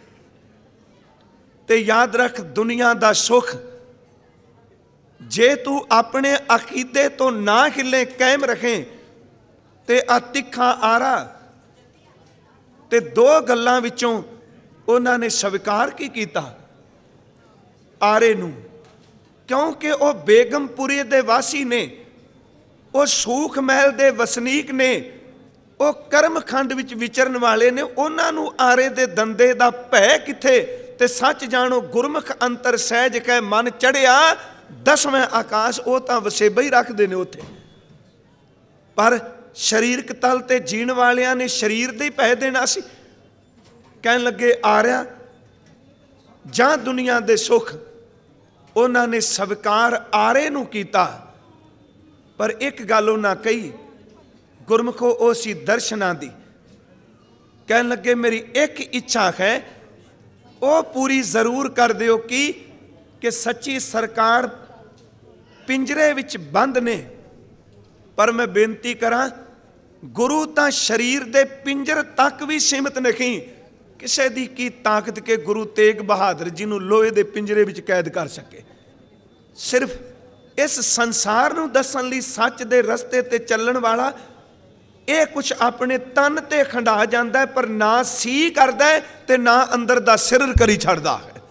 तो याद रख दुनिया दा सुख, जे तू अपने अकीदे तो ना हिले कायम रखें ते आ तिखा आरा। ते दो गल्लां विचों उन्हां ने स्वीकार की कीता आरे नूं, क्योंकि वह बेगमपुरी दे वासी ने, वो सूख महल दे वसनीक ने, वो कर्मखंड विच विचरण वाले ने। उन्हां नूं आरे दे दंदे दा भै किथे, ते सच जानो गुरमुख अंतर सहज कै मन चढ़िया दसवें आकाश। वो तां वसेबा ही रखते ने उत्थे, पर शरीरक तल ते जीण वालियां ने शरीर दे ही पै देना सी। कहण लगे आरिया जां दुनिया दे सुख, उन्हां ने स्वीकार आरे नूं कीता। पर एक गल उन्हां कही गुरमुखो ओ सी दर्शनां दी। कहण लगे मेरी एक इच्छा है, वो पूरी जरूर कर दिओ कि कि सच्ची सरकार पिंजरे विच बंद ने, पर मैं बेनती करा गुरु तां शरीर दे पिंजर तक भी सीमित नहीं। किसे दी की ताकत के गुरु तेग बहादुर जी नूं लोहे दे पिंजरे विच कैद कर सके। सिर्फ इस संसार नूं दसन लई सच दे रस्ते ते चलण वाला ये कुछ अपने तन ते खंडा जांदा है, पर ना सी करदा है ते ना अंदर दा सिर करी छड़दा है।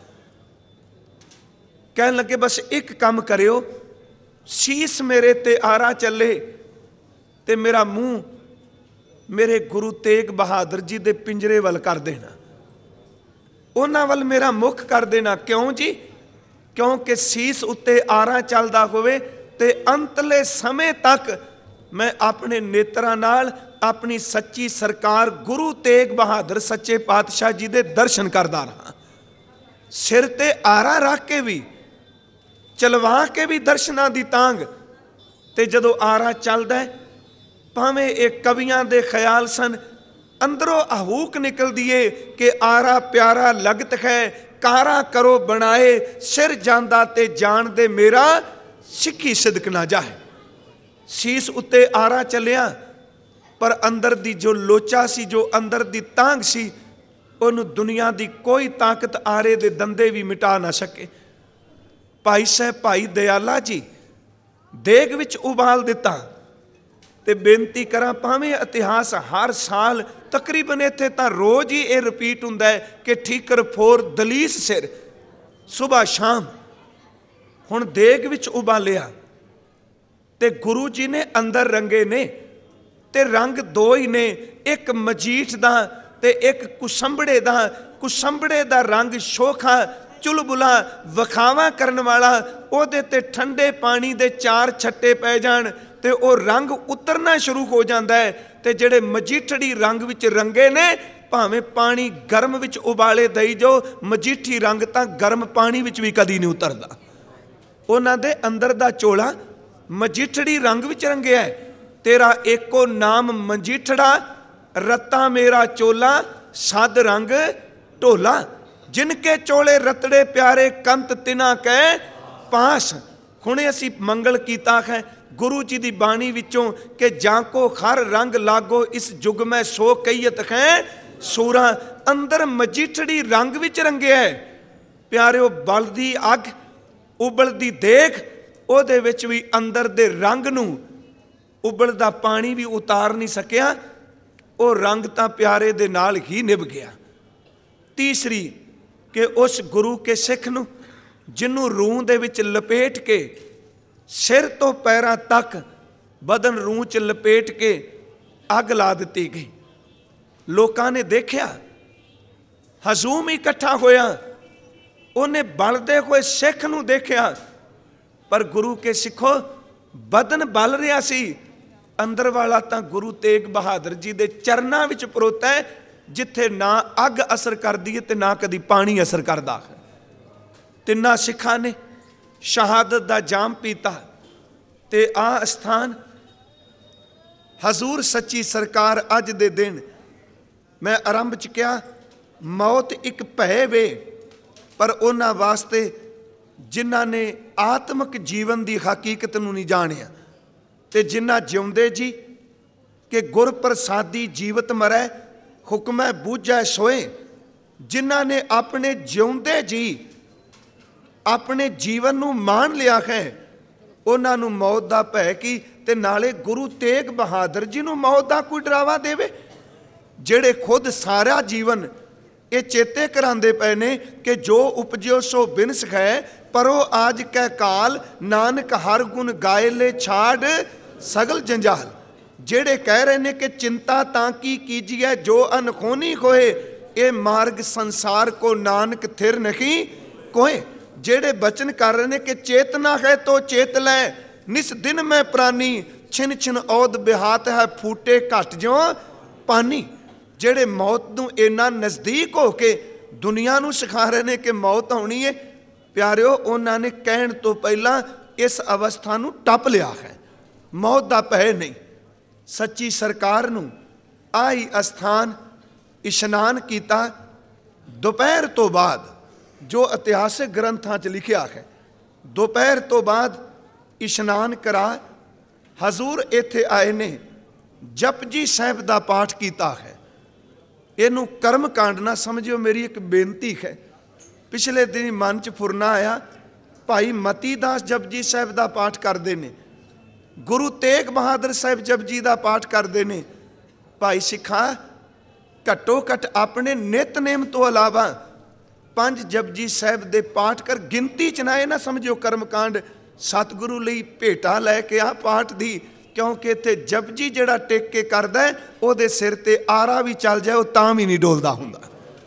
कहण लगे बस एक काम करियो, शीस मेरे ते आरा चले ते मेरा मूँह मेरे गुरु तेग बहादुर जी दे पिंजरे वल कर देना, उन्हां वल मेरा मुख कर देना। क्यों जी? क्योंकि सीस उत्ते आरा चलदा होवे ते अंतले समय तक मैं अपने नेत्रां नाल अपनी सच्ची सरकार गुरु तेग बहादुर सच्चे पातशाह जी दे दर्शन करदा रहा। सिर ते आरा रख के भी, चलवा के भी दर्शनां दी तांग। ते जदों आरा चलदा है, भावें एक कवियां दे ख्याल सन, अंदरों आहूक निकल दिए कि आरा प्यारा लगत है, कारा करो बनाए, सिर जांदा ते जान दे मेरा सिक्खी सिदक ना जाए। शीस उत्ते आरा चलिया, पर अंदर दी जो लोचा सी, जो अंदर दी तांग सी, ਉਹਨੂੰ ਦੁਨੀਆ ਦੀ ਕੋਈ ਤਾਕਤ ਆਰੇ ਦੇ ਦੰਦੇ ਵੀ ਮਿਟਾ ਨਾ ਸਕੇ। ਭਾਈ ਸਾਹਿਬ ਭਾਈ ਦਇਆਲਾ ਜੀ ਦੇਗ ਵਿੱਚ ਉਬਾਲ ਦਿੱਤਾ। ਤੇ ਬੇਨਤੀ ਕਰਾਂ, ਭਾਵੇਂ ਇਤਿਹਾਸ ਹਰ ਸਾਲ ਤਕਰੀਬਨ ਇੱਥੇ ਤਾਂ ਰੋਜ਼ ਹੀ ਇਹ ਰਿਪੀਟ ਹੁੰਦਾ ਹੈ ਕਿ ਠੀਕਰ ਫੋਰ ਦਲੀਸ ਸਿਰ, ਸੁਬਹ ਸ਼ਾਮ। ਹੁਣ ਦੇਗ ਵਿੱਚ ਉਬਾਲਿਆ ਤੇ ਗੁਰੂ ਜੀ ਨੇ ਅੰਦਰ ਰੰਗੇ ਨੇ, ਤੇ ਰੰਗ ਦੋ ਹੀ ਨੇ, ਇੱਕ ਮਜੀਠ ਦਾ ਤੇ ਇੱਕ ਕੁਸੰਬੜੇ ਦਾ। ਕੁਸੰਬੜੇ ਦਾ ਰੰਗ ਸ਼ੋਖਾ ਚੁਲਬੁਲਾ ਵਿਖਾਵਾ ਕਰਨ ਵਾਲਾ, ਉਹਦੇ ਤੇ ਠੰਡੇ ਪਾਣੀ ਦੇ ਚਾਰ ਛੱਟੇ ਪੈ ਜਾਣ ਤੇ ਉਹ ਰੰਗ ਉਤਰਨਾ ਸ਼ੁਰੂ ਹੋ ਜਾਂਦਾ ਹੈ। ਤੇ ਜਿਹੜੇ ਮਜੀਠੜੀ ਰੰਗ ਵਿੱਚ ਰੰਗੇ ਨੇ, ਭਾਵੇਂ ਪਾਣੀ ਗਰਮ ਵਿੱਚ ਉਬਾਲੇ ਦਈ ਜੋ, ਮਜੀਠੀ ਰੰਗ ਤਾਂ ਗਰਮ ਪਾਣੀ ਵਿੱਚ ਵੀ ਕਦੀ ਨਹੀਂ ਉਤਰਦਾ। ਉਹਨਾਂ ਦੇ ਅੰਦਰ ਦਾ ਚੋਲਾ ਮਜੀਠੜੀ ਰੰਗ ਵਿੱਚ ਰੰਗਿਆ ਹੈ। ਤੇਰਾ ਏਕੋ ਨਾਮ ਮਜੀਠੜਾ, ਰੱਤਾ ਮੇਰਾ ਚੋਲਾ, ਸਦ ਰੰਗ ਢੋਲਾ। ਜਿਨਕੇ ਚੋਲੇ ਰਤੜੇ ਪਿਆਰੇ, ਕੰਤ ਤਿਨਾ ਕੈ ਪਾਸ। ਹੁਣੇ ਅਸੀਂ ਮੰਗਲ ਕੀਤਾ ਹੈ ਗੁਰੂ ਜੀ ਦੀ ਬਾਣੀ ਵਿੱਚੋਂ ਕਿ ਜਾਂ ਕੋ ਹਰ ਰੰਗ ਲਾਗੋ, ਇਸ ਜੁਗ ਮੈਂ ਸੋ ਕਈਤ ਹੈ ਸੂਰਾ। ਅੰਦਰ ਮਜੀਠੜੀ ਰੰਗ ਵਿੱਚ ਰੰਗਿਆ ਹੈ। ਪਿਆਰਿਓ, ਬਲਦੀ ਅੱਗ, ਉਬਲਦੀ ਦੇਗ, ਉਹਦੇ ਵਿੱਚ ਵੀ ਅੰਦਰ ਦੇ ਰੰਗ ਨੂੰ ਉਬਲਦਾ ਪਾਣੀ ਵੀ ਉਤਾਰ ਨਹੀਂ ਸਕਿਆ। ਉਹ ਰੰਗ ਤਾਂ ਪਿਆਰੇ ਦੇ ਨਾਲ ਹੀ ਨਿਭ ਗਿਆ। ਤੀਸਰੀ, ਕਿ ਉਸ ਗੁਰੂ ਕੇ ਸਿੱਖ ਨੂੰ, ਜਿਹਨੂੰ ਰੂਹ ਦੇ ਵਿੱਚ ਲਪੇਟ ਕੇ, ਸਿਰ ਤੋਂ ਪੈਰਾਂ ਤੱਕ ਬਦਨ ਰੂਹ 'ਚ ਲਪੇਟ ਕੇ ਅੱਗ ਲਾ ਦਿੱਤੀ ਗਈ। ਲੋਕਾਂ ਨੇ ਦੇਖਿਆ, ਹਜ਼ੂਮ ਹੀ ਇਕੱਠਾ ਹੋਇਆ, ਉਹਨੇ ਬਲਦੇ ਹੋਏ ਸਿੱਖ ਨੂੰ ਦੇਖਿਆ। ਪਰ ਗੁਰੂ ਕੇ ਸਿੱਖੋ, ਬਦਨ ਬਲ ਰਿਹਾ ਸੀ, ਅੰਦਰ ਵਾਲਾ ਤਾਂ ਗੁਰੂ ਤੇਗ ਬਹਾਦਰ ਜੀ ਦੇ ਚਰਨਾਂ ਵਿੱਚ ਪਰੋਤਾ ਹੈ, ਜਿੱਥੇ ਨਾ ਅੱਗ ਅਸਰ ਕਰਦੀ ਹੈ ਤੇ ਨਾ ਕਦੀ ਪਾਣੀ ਅਸਰ ਕਰਦਾ ਹੈ। ਤਿੰਨਾਂ ਸਿੱਖਾਂ ਨੇ ਸ਼ਹਾਦਤ ਦਾ ਜਾਮ ਪੀਤਾ ਤੇ ਆ ਸਥਾਨ ਹਜ਼ੂਰ ਸੱਚੀ ਸਰਕਾਰ ਅੱਜ ਦੇ ਦਿਨ, ਮੈਂ ਆਰੰਭ 'ਚ ਕਿਹਾ, ਮੌਤ ਇੱਕ ਭੈ ਵੇ, ਪਰ ਉਹਨਾਂ ਵਾਸਤੇ ਜਿਨ੍ਹਾਂ ਨੇ ਆਤਮਿਕ ਜੀਵਨ ਦੀ ਹਕੀਕਤ ਨੂੰ ਨਹੀਂ ਜਾਣਿਆ, ਤੇ ਜਿਨ੍ਹਾਂ ਜਿਉਂਦੇ ਜੀ ਕਿ ਗੁਰ ਪ੍ਰਸਾਦੀ ਜੀਵਤ ਮਰੈ, ਹੁਕਮੈ ਬੂਝੈ ਸੋਏ। ਜਿਨ੍ਹਾਂ ਨੇ ਆਪਣੇ ਜਿਉਂਦੇ ਜੀ ਆਪਣੇ ਜੀਵਨ ਨੂੰ ਮਾਣ ਲਿਆ ਹੈ, ਉਹਨਾਂ ਨੂੰ ਮੌਤ ਦਾ ਭੈ ਕੀ, ਤੇ ਨਾਲੇ ਗੁਰੂ ਤੇਗ ਬਹਾਦਰ ਜੀ ਨੂੰ ਮੌਤ ਦਾ ਕੋਈ ਡਰਾਵਾ ਦੇਵੇ, ਜਿਹੜੇ ਖੁਦ ਸਾਰਾ ਜੀਵਨ ਇਹ ਚੇਤੇ ਕਰਾਉਂਦੇ ਪਏ ਨੇ ਕਿ ਜੋ ਉਪਜਿਓ ਸੋ ਬਿਨਸ ਹੈ, ਪਰੋ ਆਜ ਕੈ ਕਾਲ, ਨਾਨਕ ਹਰ ਗੁਣ ਗਾਏ ਲੈ ਛਾੜ ਸਗਲ ਜੰਜਾਲ। ਜਿਹੜੇ ਕਹਿ ਰਹੇ ਨੇ ਕਿ ਚਿੰਤਾ ਤਾਂ ਕੀ ਕੀਜੀਏ, ਜੋ ਅਨਖੋਨੀ ਹੋਏ, ਇਹ ਮਾਰਗ ਸੰਸਾਰ ਕੋ ਨਾਨਕ ਥਿਰ ਨਹੀਂ ਕੋਏ। ਜਿਹੜੇ ਬਚਨ ਕਰ ਰਹੇ ਨੇ ਕਿ ਚੇਤਨਾ ਹੈ ਤੋ ਚੇਤ ਲੈ, ਨਿਸ ਦਿਨ ਮੈਂ ਪ੍ਰਾਨੀ, ਛਿਨ ਛਿਨ ਔਦ ਬਿਹਾਤ ਹੈ, ਫੂਟੇ ਘਟ ਜਿਉ ਪਾਨੀ। ਜਿਹੜੇ ਮੌਤ ਨੂੰ ਇੰਨਾ ਨਜ਼ਦੀਕ ਹੋ ਕੇ ਦੁਨੀਆ ਨੂੰ ਸਿਖਾ ਰਹੇ ਨੇ ਕਿ ਮੌਤ ਆਉਣੀ ਹੈ, ਪਿਆਰਿਓ, ਉਹਨਾਂ ਨੇ ਕਹਿਣ ਤੋਂ ਪਹਿਲਾਂ ਇਸ ਅਵਸਥਾ ਨੂੰ ਟੱਪ ਲਿਆ ਹੈ। ਮੌਤ ਦਾ ਭੈ ਨਹੀਂ। ਸੱਚੀ ਸਰਕਾਰ ਨੂੰ ਆਈ ਅਸਥਾਨ ਇਸ਼ਨਾਨ ਕੀਤਾ ਦੁਪਹਿਰ ਤੋਂ ਬਾਅਦ, ਜੋ ਇਤਿਹਾਸਿਕ ਗ੍ਰੰਥਾਂ 'ਚ ਲਿਖਿਆ ਹੈ, ਦੁਪਹਿਰ ਤੋਂ ਬਾਅਦ ਇਸ਼ਨਾਨ ਕਰਾ ਹਜ਼ੂਰ ਇੱਥੇ ਆਏ ਨੇ, ਜਪਜੀ ਸਾਹਿਬ ਦਾ ਪਾਠ ਕੀਤਾ ਹੈ। ਇਹਨੂੰ ਕਰਮ ਕਾਂਡ ਨਾ ਸਮਝਿਓ, ਮੇਰੀ ਇੱਕ ਬੇਨਤੀ ਹੈ। ਪਿਛਲੇ ਦਿਨ ਮਨ 'ਚ ਫੁਰਨਾ ਆਇਆ, ਭਾਈ ਮਤੀ ਦਾਸ ਜਪਜੀ ਸਾਹਿਬ ਦਾ ਪਾਠ ਕਰਦੇ ਨੇ, ਗੁਰੂ ਤੇਗ ਬਹਾਦਰ ਸਾਹਿਬ ਜਪਜੀ ਦਾ ਪਾਠ ਕਰਦੇ ਨੇ। ਭਾਈ ਸਿੱਖਾ, ਘੱਟੋ ਘੱਟ ਆਪਣੇ ਨਿਤਨੇਮ ਤੋਂ ਇਲਾਵਾ ਪੰਜ ਜਪਜੀ ਸਾਹਿਬ ਦੇ ਪਾਠ ਕਰ। ਗਿਣਤੀ 'ਚ ਨਾ ਇਹ ਨਾ ਸਮਝਿਓ ਕਰਮਕਾਂਡ ਸਤਿਗੁਰੂ ਲਈ ਭੇਟਾ ਲੈ ਕੇ ਆ ਪਾਠ ਦੀ, ਕਿਉਂਕਿ ਇੱਥੇ ਜਪਜੀ ਜਿਹੜਾ ਟੇਕ ਕੇ ਕਰਦਾ ਹੈ, ਉਹਦੇ ਸਿਰ ਤੇ ਆਰਾ ਵੀ ਚੱਲ ਜਾਏ, ਉਹ ਤਾਂ ਵੀ ਨਹੀਂ ਡੋਲਦਾ ਹੁੰਦਾ।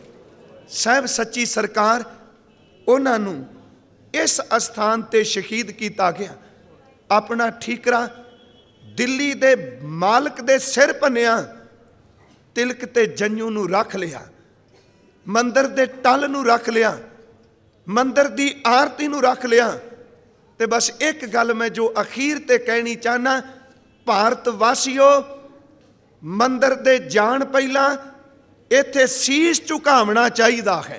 ਸਾਹਿਬ ਸੱਚੀ ਸਰਕਾਰ, ਉਹਨਾਂ ਨੂੰ ਇਸ ਅਸਥਾਨ ਤੇ ਸ਼ਹੀਦ ਕੀਤਾ ਗਿਆ। ਆਪਣਾ ਠੀਕਰਾ ਦਿੱਲੀ ਦੇ ਮਾਲਕ ਦੇ ਸਿਰ ਭੰਨਿਆ, ਤਿਲਕ ਤੇ ਜੰਝੂ ਨੂੰ ਰੱਖ ਲਿਆ, ਮੰਦਰ ਦੇ ਟਲ ਨੂੰ ਰੱਖ ਲਿਆ, ਮੰਦਰ ਦੀ ਆਰਤੀ ਨੂੰ ਰੱਖ ਲਿਆ। ਤੇ ਬਸ ਇੱਕ ਗੱਲ ਮੈਂ ਜੋ ਅਖੀਰ ਤੇ ਕਹਿਣੀ ਚਾਹਨਾ, ਭਾਰਤ ਵਾਸੀਓ, ਮੰਦਰ ਦੇ ਜਾਣ ਪਹਿਲਾਂ ਇੱਥੇ ਸੀਸ ਝੁਕਾਉਣਾ ਚਾਹੀਦਾ ਹੈ।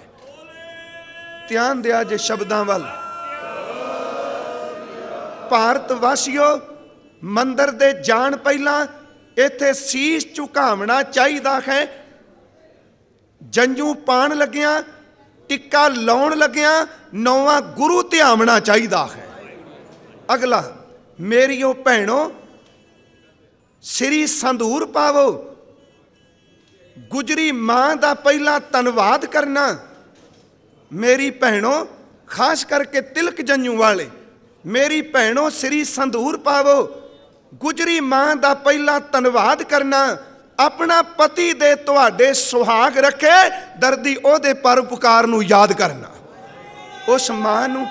ਧਿਆਨ ਦਿਆ ਜੇ ਸ਼ਬਦਾਂ ਵੱਲ। ਭਾਰਤ ਵਾਸੀਓ, ਮੰਦਰ ਦੇ ਜਾਣ ਪਹਿਲਾਂ ਇੱਥੇ ਸੀਸ ਝੁਕਾਉਣਾ ਚਾਹੀਦਾ ਹੈ। ਜੰਜੂ ਪਾਣ ਲੱਗਿਆਂ, ਟਿੱਕਾ ਲਾਉਣ ਲੱਗਿਆਂ ਨੌਵਾਂ ਗੁਰੂ ਧਿਆਵਣਾ ਚਾਹੀਦਾ ਹੈ। ਅਗਲਾ, ਮੇਰੀਓ ਭੈਣੋ ਸ੍ਰੀ ਸੰਧੂਰ ਪਾਵੋ, ਗੁਜਰੀ ਮਾਂ ਦਾ ਪਹਿਲਾਂ ਧੰਨਵਾਦ ਕਰਨਾ। ਮੇਰੀ ਭੈਣੋ, ਖਾਸ ਕਰਕੇ ਤਿਲਕ ਜੰਜੂ ਵਾਲੇ, ਮੇਰੀ ਭੈਣੋ ਸ੍ਰੀ ਸੰਧੂਰ ਪਾਵੋ, ਗੁਜਰੀ ਮਾਂ ਦਾ ਪਹਿਲਾਂ ਧੰਨਵਾਦ ਕਰਨਾ। ਆਪਣਾ ਪਤੀ ਦੇ ਤੁਹਾਡੇ ਸੁਹਾਗ ਰੱਖੇ, ਦਰਦੀ ਉਹਦੇ ਪਰਉਪਕਾਰ ਨੂੰ ਯਾਦ ਕਰਨਾ। ਉਸ ਮਾਂ ਨੂੰ,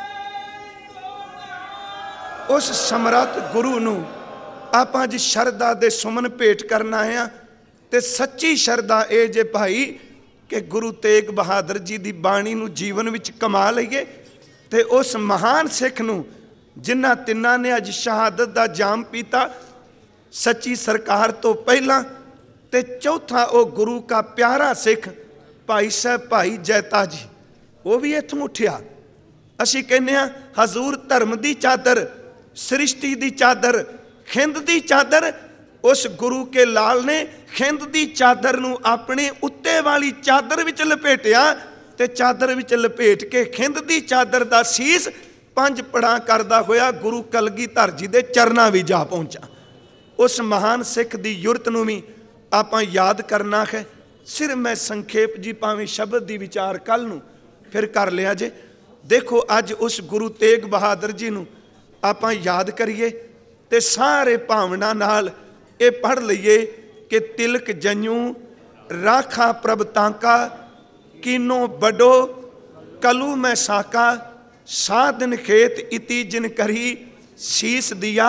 ਉਸ ਸਮਰੱਥ ਗੁਰੂ ਨੂੰ ਆਪਾਂ ਅੱਜ ਸ਼ਰਧਾ ਦੇ ਸੁਮਨ ਭੇਟ ਕਰਨ ਆਏ ਹਾਂ। ਤੇ ਸੱਚੀ ਸ਼ਰਧਾ ਇਹ ਜੇ ਭਾਈ ਕਿ ਗੁਰੂ ਤੇਗ ਬਹਾਦਰ ਜੀ ਦੀ ਬਾਣੀ ਨੂੰ ਜੀਵਨ ਵਿੱਚ ਕਮਾ ਲਈਏ, ਤੇ ਉਸ ਮਹਾਨ ਸਿੱਖ ਨੂੰ ਜਿਨ੍ਹਾਂ ਤਿੰਨਾਂ ਨੇ ਅੱਜ ਸ਼ਹਾਦਤ ਦਾ ਜਾਮ ਪੀਤਾ, ਸੱਚੀ ਸਰਕਾਰ ਤੋਂ ਪਹਿਲਾਂ, ਤੇ ਚੌਥਾ ਉਹ ਗੁਰੂ ਕਾ ਪਿਆਰਾ ਸਿੱਖ ਭਾਈ ਸਾਹਿਬ ਭਾਈ ਜੈਤਾ ਜੀ, ਉਹ ਵੀ ਇੱਥੋਂ ਉੱਠਿਆ। ਅਸੀਂ ਕਹਿੰਦੇ ਹਾਂ ਹਜ਼ੂਰ ਧਰਮ ਦੀ ਚਾਦਰ, ਸ੍ਰਿਸ਼ਟੀ ਦੀ ਚਾਦਰ, ਖਿੰਦ ਦੀ ਚਾਦਰ, ਉਸ ਗੁਰੂ ਕੇ ਲਾਲ ਨੇ ਖਿੰਦ ਦੀ ਚਾਦਰ ਨੂੰ ਆਪਣੇ ਉੱਤੇ ਵਾਲੀ ਚਾਦਰ ਵਿੱਚ ਲਪੇਟਿਆ, ਤੇ ਚਾਦਰ ਵਿੱਚ ਲਪੇਟ ਕੇ ਖਿੰਦ ਦੀ ਚਾਦਰ ਦਾ ਸੀਸ ਪੰਜ ਪੜਾਂ ਕਰਦਾ ਹੋਇਆ ਗੁਰੂ ਕਲਗੀਧਰ ਜੀ ਦੇ ਚਰਨਾਂ ਵੀ ਜਾ ਪਹੁੰਚਾ। ਉਸ ਮਹਾਨ ਸਿੱਖ ਦੀ ਯੁਰਤ ਨੂੰ ਵੀ ਆਪਾਂ ਯਾਦ ਕਰਨਾ ਹੈ। ਸਿਰ ਮੈਂ ਸੰਖੇਪ ਜੀ ਭਾਵੇਂ ਸ਼ਬਦ ਦੀ ਵਿਚਾਰ ਕੱਲ ਨੂੰ ਫਿਰ ਕਰ ਲਿਆ ਜੇ। ਦੇਖੋ ਅੱਜ ਉਸ ਗੁਰੂ ਤੇਗ ਬਹਾਦਰ ਜੀ ਨੂੰ ਆਪਾਂ ਯਾਦ ਕਰੀਏ, ਤੇ ਸਾਰੇ ਭਾਵਨਾ ਨਾਲ ਇਹ ਪੜ੍ਹ ਲਈਏ ਕਿ ਤਿਲਕ ਜੰਜੂ ਰਾਖਾ ਪ੍ਰਭ ਤਾਂਕਾ, ਕੀਨੋ ਬਡੋ ਕਲੂ ਮੈਂ ਸਾਕਾ, ਸਾਧਨ ਖੇਤ ਇਤੀ ਜਿਨ ਕਰੀ, ਸੀਸ ਦਿਆ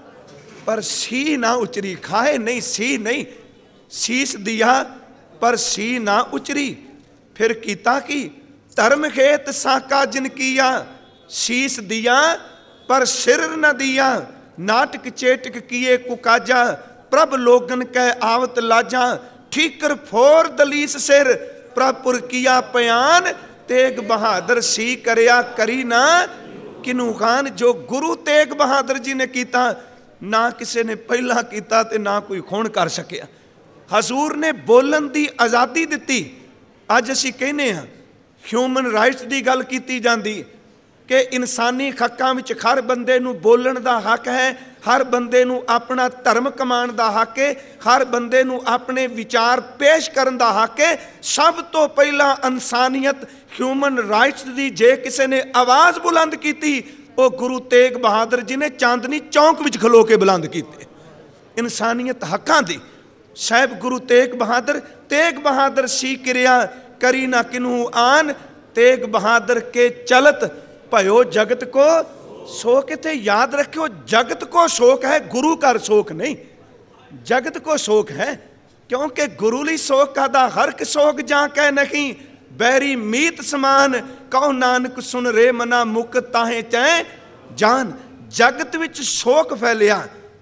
ਪਰ ਸੀ ਨਾ ਉਚਰੀ। ਖਾਏ नहीं, ਸੀ नहीं, ਸੀਸ ਦਿਆ ਪਰ ਸੀ ਨਾ ਉਚਰੀ। ਫਿਰ ਕੀਤਾ ਕੀ, ਧਰਮ ਖੇਤ ਸਾਕਾ ਜਿਨ ਕੀਆ, ਸੀਸ ਦਿया पर सिर न दिया। नाटक चेटक किए कुकाजा, प्रभ लोगन कह आवत लाजा। ठीकर फोर दलीस सिर, प्रभपुर किया पयान। तेग बहादुर सी करया करी ना किनू खान। जो गुरु तेग बहादुर जी ने किया, ना किसी ने पहला किया ते ना कोई खून कर सकिया। हजूर ने बोलन की आज़ादी दी। अज असी कहने हाँ ह्यूमन राइट्स की गल की जाती कि इंसानी हकों में हर बंदे नूं बोलण दा हक है, हर बंदे नूं अपना धर्म कमाण दा हक है, हर बंदे नूं अपने विचार पेश करन दा हक है। सब तो पहला इंसानियत ह्यूमन राइट्स की जे किसी ने आवाज़ बुलंद की, वो गुरु तेग बहादुर जी ने चांदनी चौंक विच खलो के बुलंद कीते। इंसानियत हकों की साहिब गुरु तेग बहादुर। तेग बहादुर सी किरिया करी ना किनू आन। तेग बहादुर के चलत भयो जगत को शोक। इत्थे याद रखियो, जगत को शोक है, गुरु घर शोक नहीं। जगत को शोक है क्योंकि गुरु ली शोक का दा हरक शोक जा कै नहीं। बैरी मीत समान कहो नानक सुन रे मना मुक ताहे चै जान। जगत विच शोक फैलिया।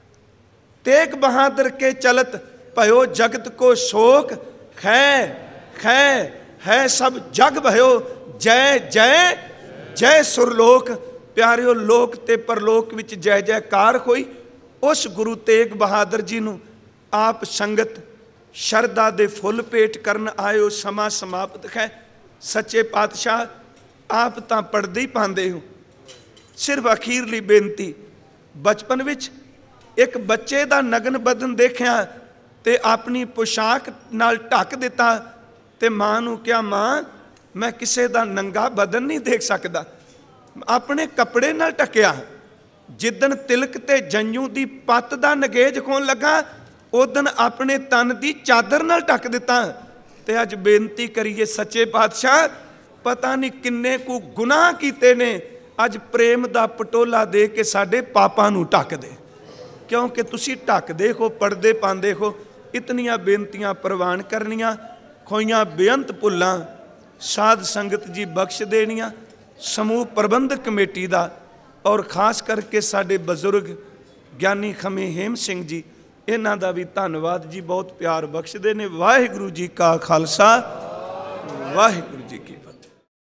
तेग बहादुर के चलत भयो जगत को शोक। है है है सब जग भयो जय जय जय सुरलोक। प्यारिओ लोक ते परलोक विच जय जयकार होई। उस गुरु तेग बहादुर जी नूं आप संगत शरदा दे फुल भेट करन आयो। समा समाप्त है। सच्चे पातशाह आप तां पढ़दे ही पांदे हो। सिर्फ अखीरली बेनती, बचपन विच एक बच्चे दा नगन बदन देखिया ते अपनी पोशाक नाल ढक दिता ते मां नूं कहा, मां मैं किसी का नंगा बदन नहीं देख सकता। अपने कपड़े नाल ढकिया। जिदन तिलक ते जंजू की पत्त का नगेज खोन लगा, उदन अपने तन की चादर नाल ढक दिता। ते अज बेनती करिए सच्चे पातशाह, पता नहीं किन्ने को गुनाह कीते ने, अज प्रेम का पटोला दे के साडे पापां नूं ढक दे। क्योंकि तुसी ढकदे हो, पढ़दे पांदे हो। इतनियां बेनतियां प्रवान करनियां, खोइयां बेअंत भुल्लां साध संगत जी बख्श देनियां। समूह प्रबंधक कमेटी का और खास करके साडे बजुर्ग ज्ञानी खमे हेम सिंह जी, इन्हां दा भी धन्नवाद जी। बहुत प्यार बख्शदे ने। वाहिगुरू जी का खालसा, वाहिगुरू जी की।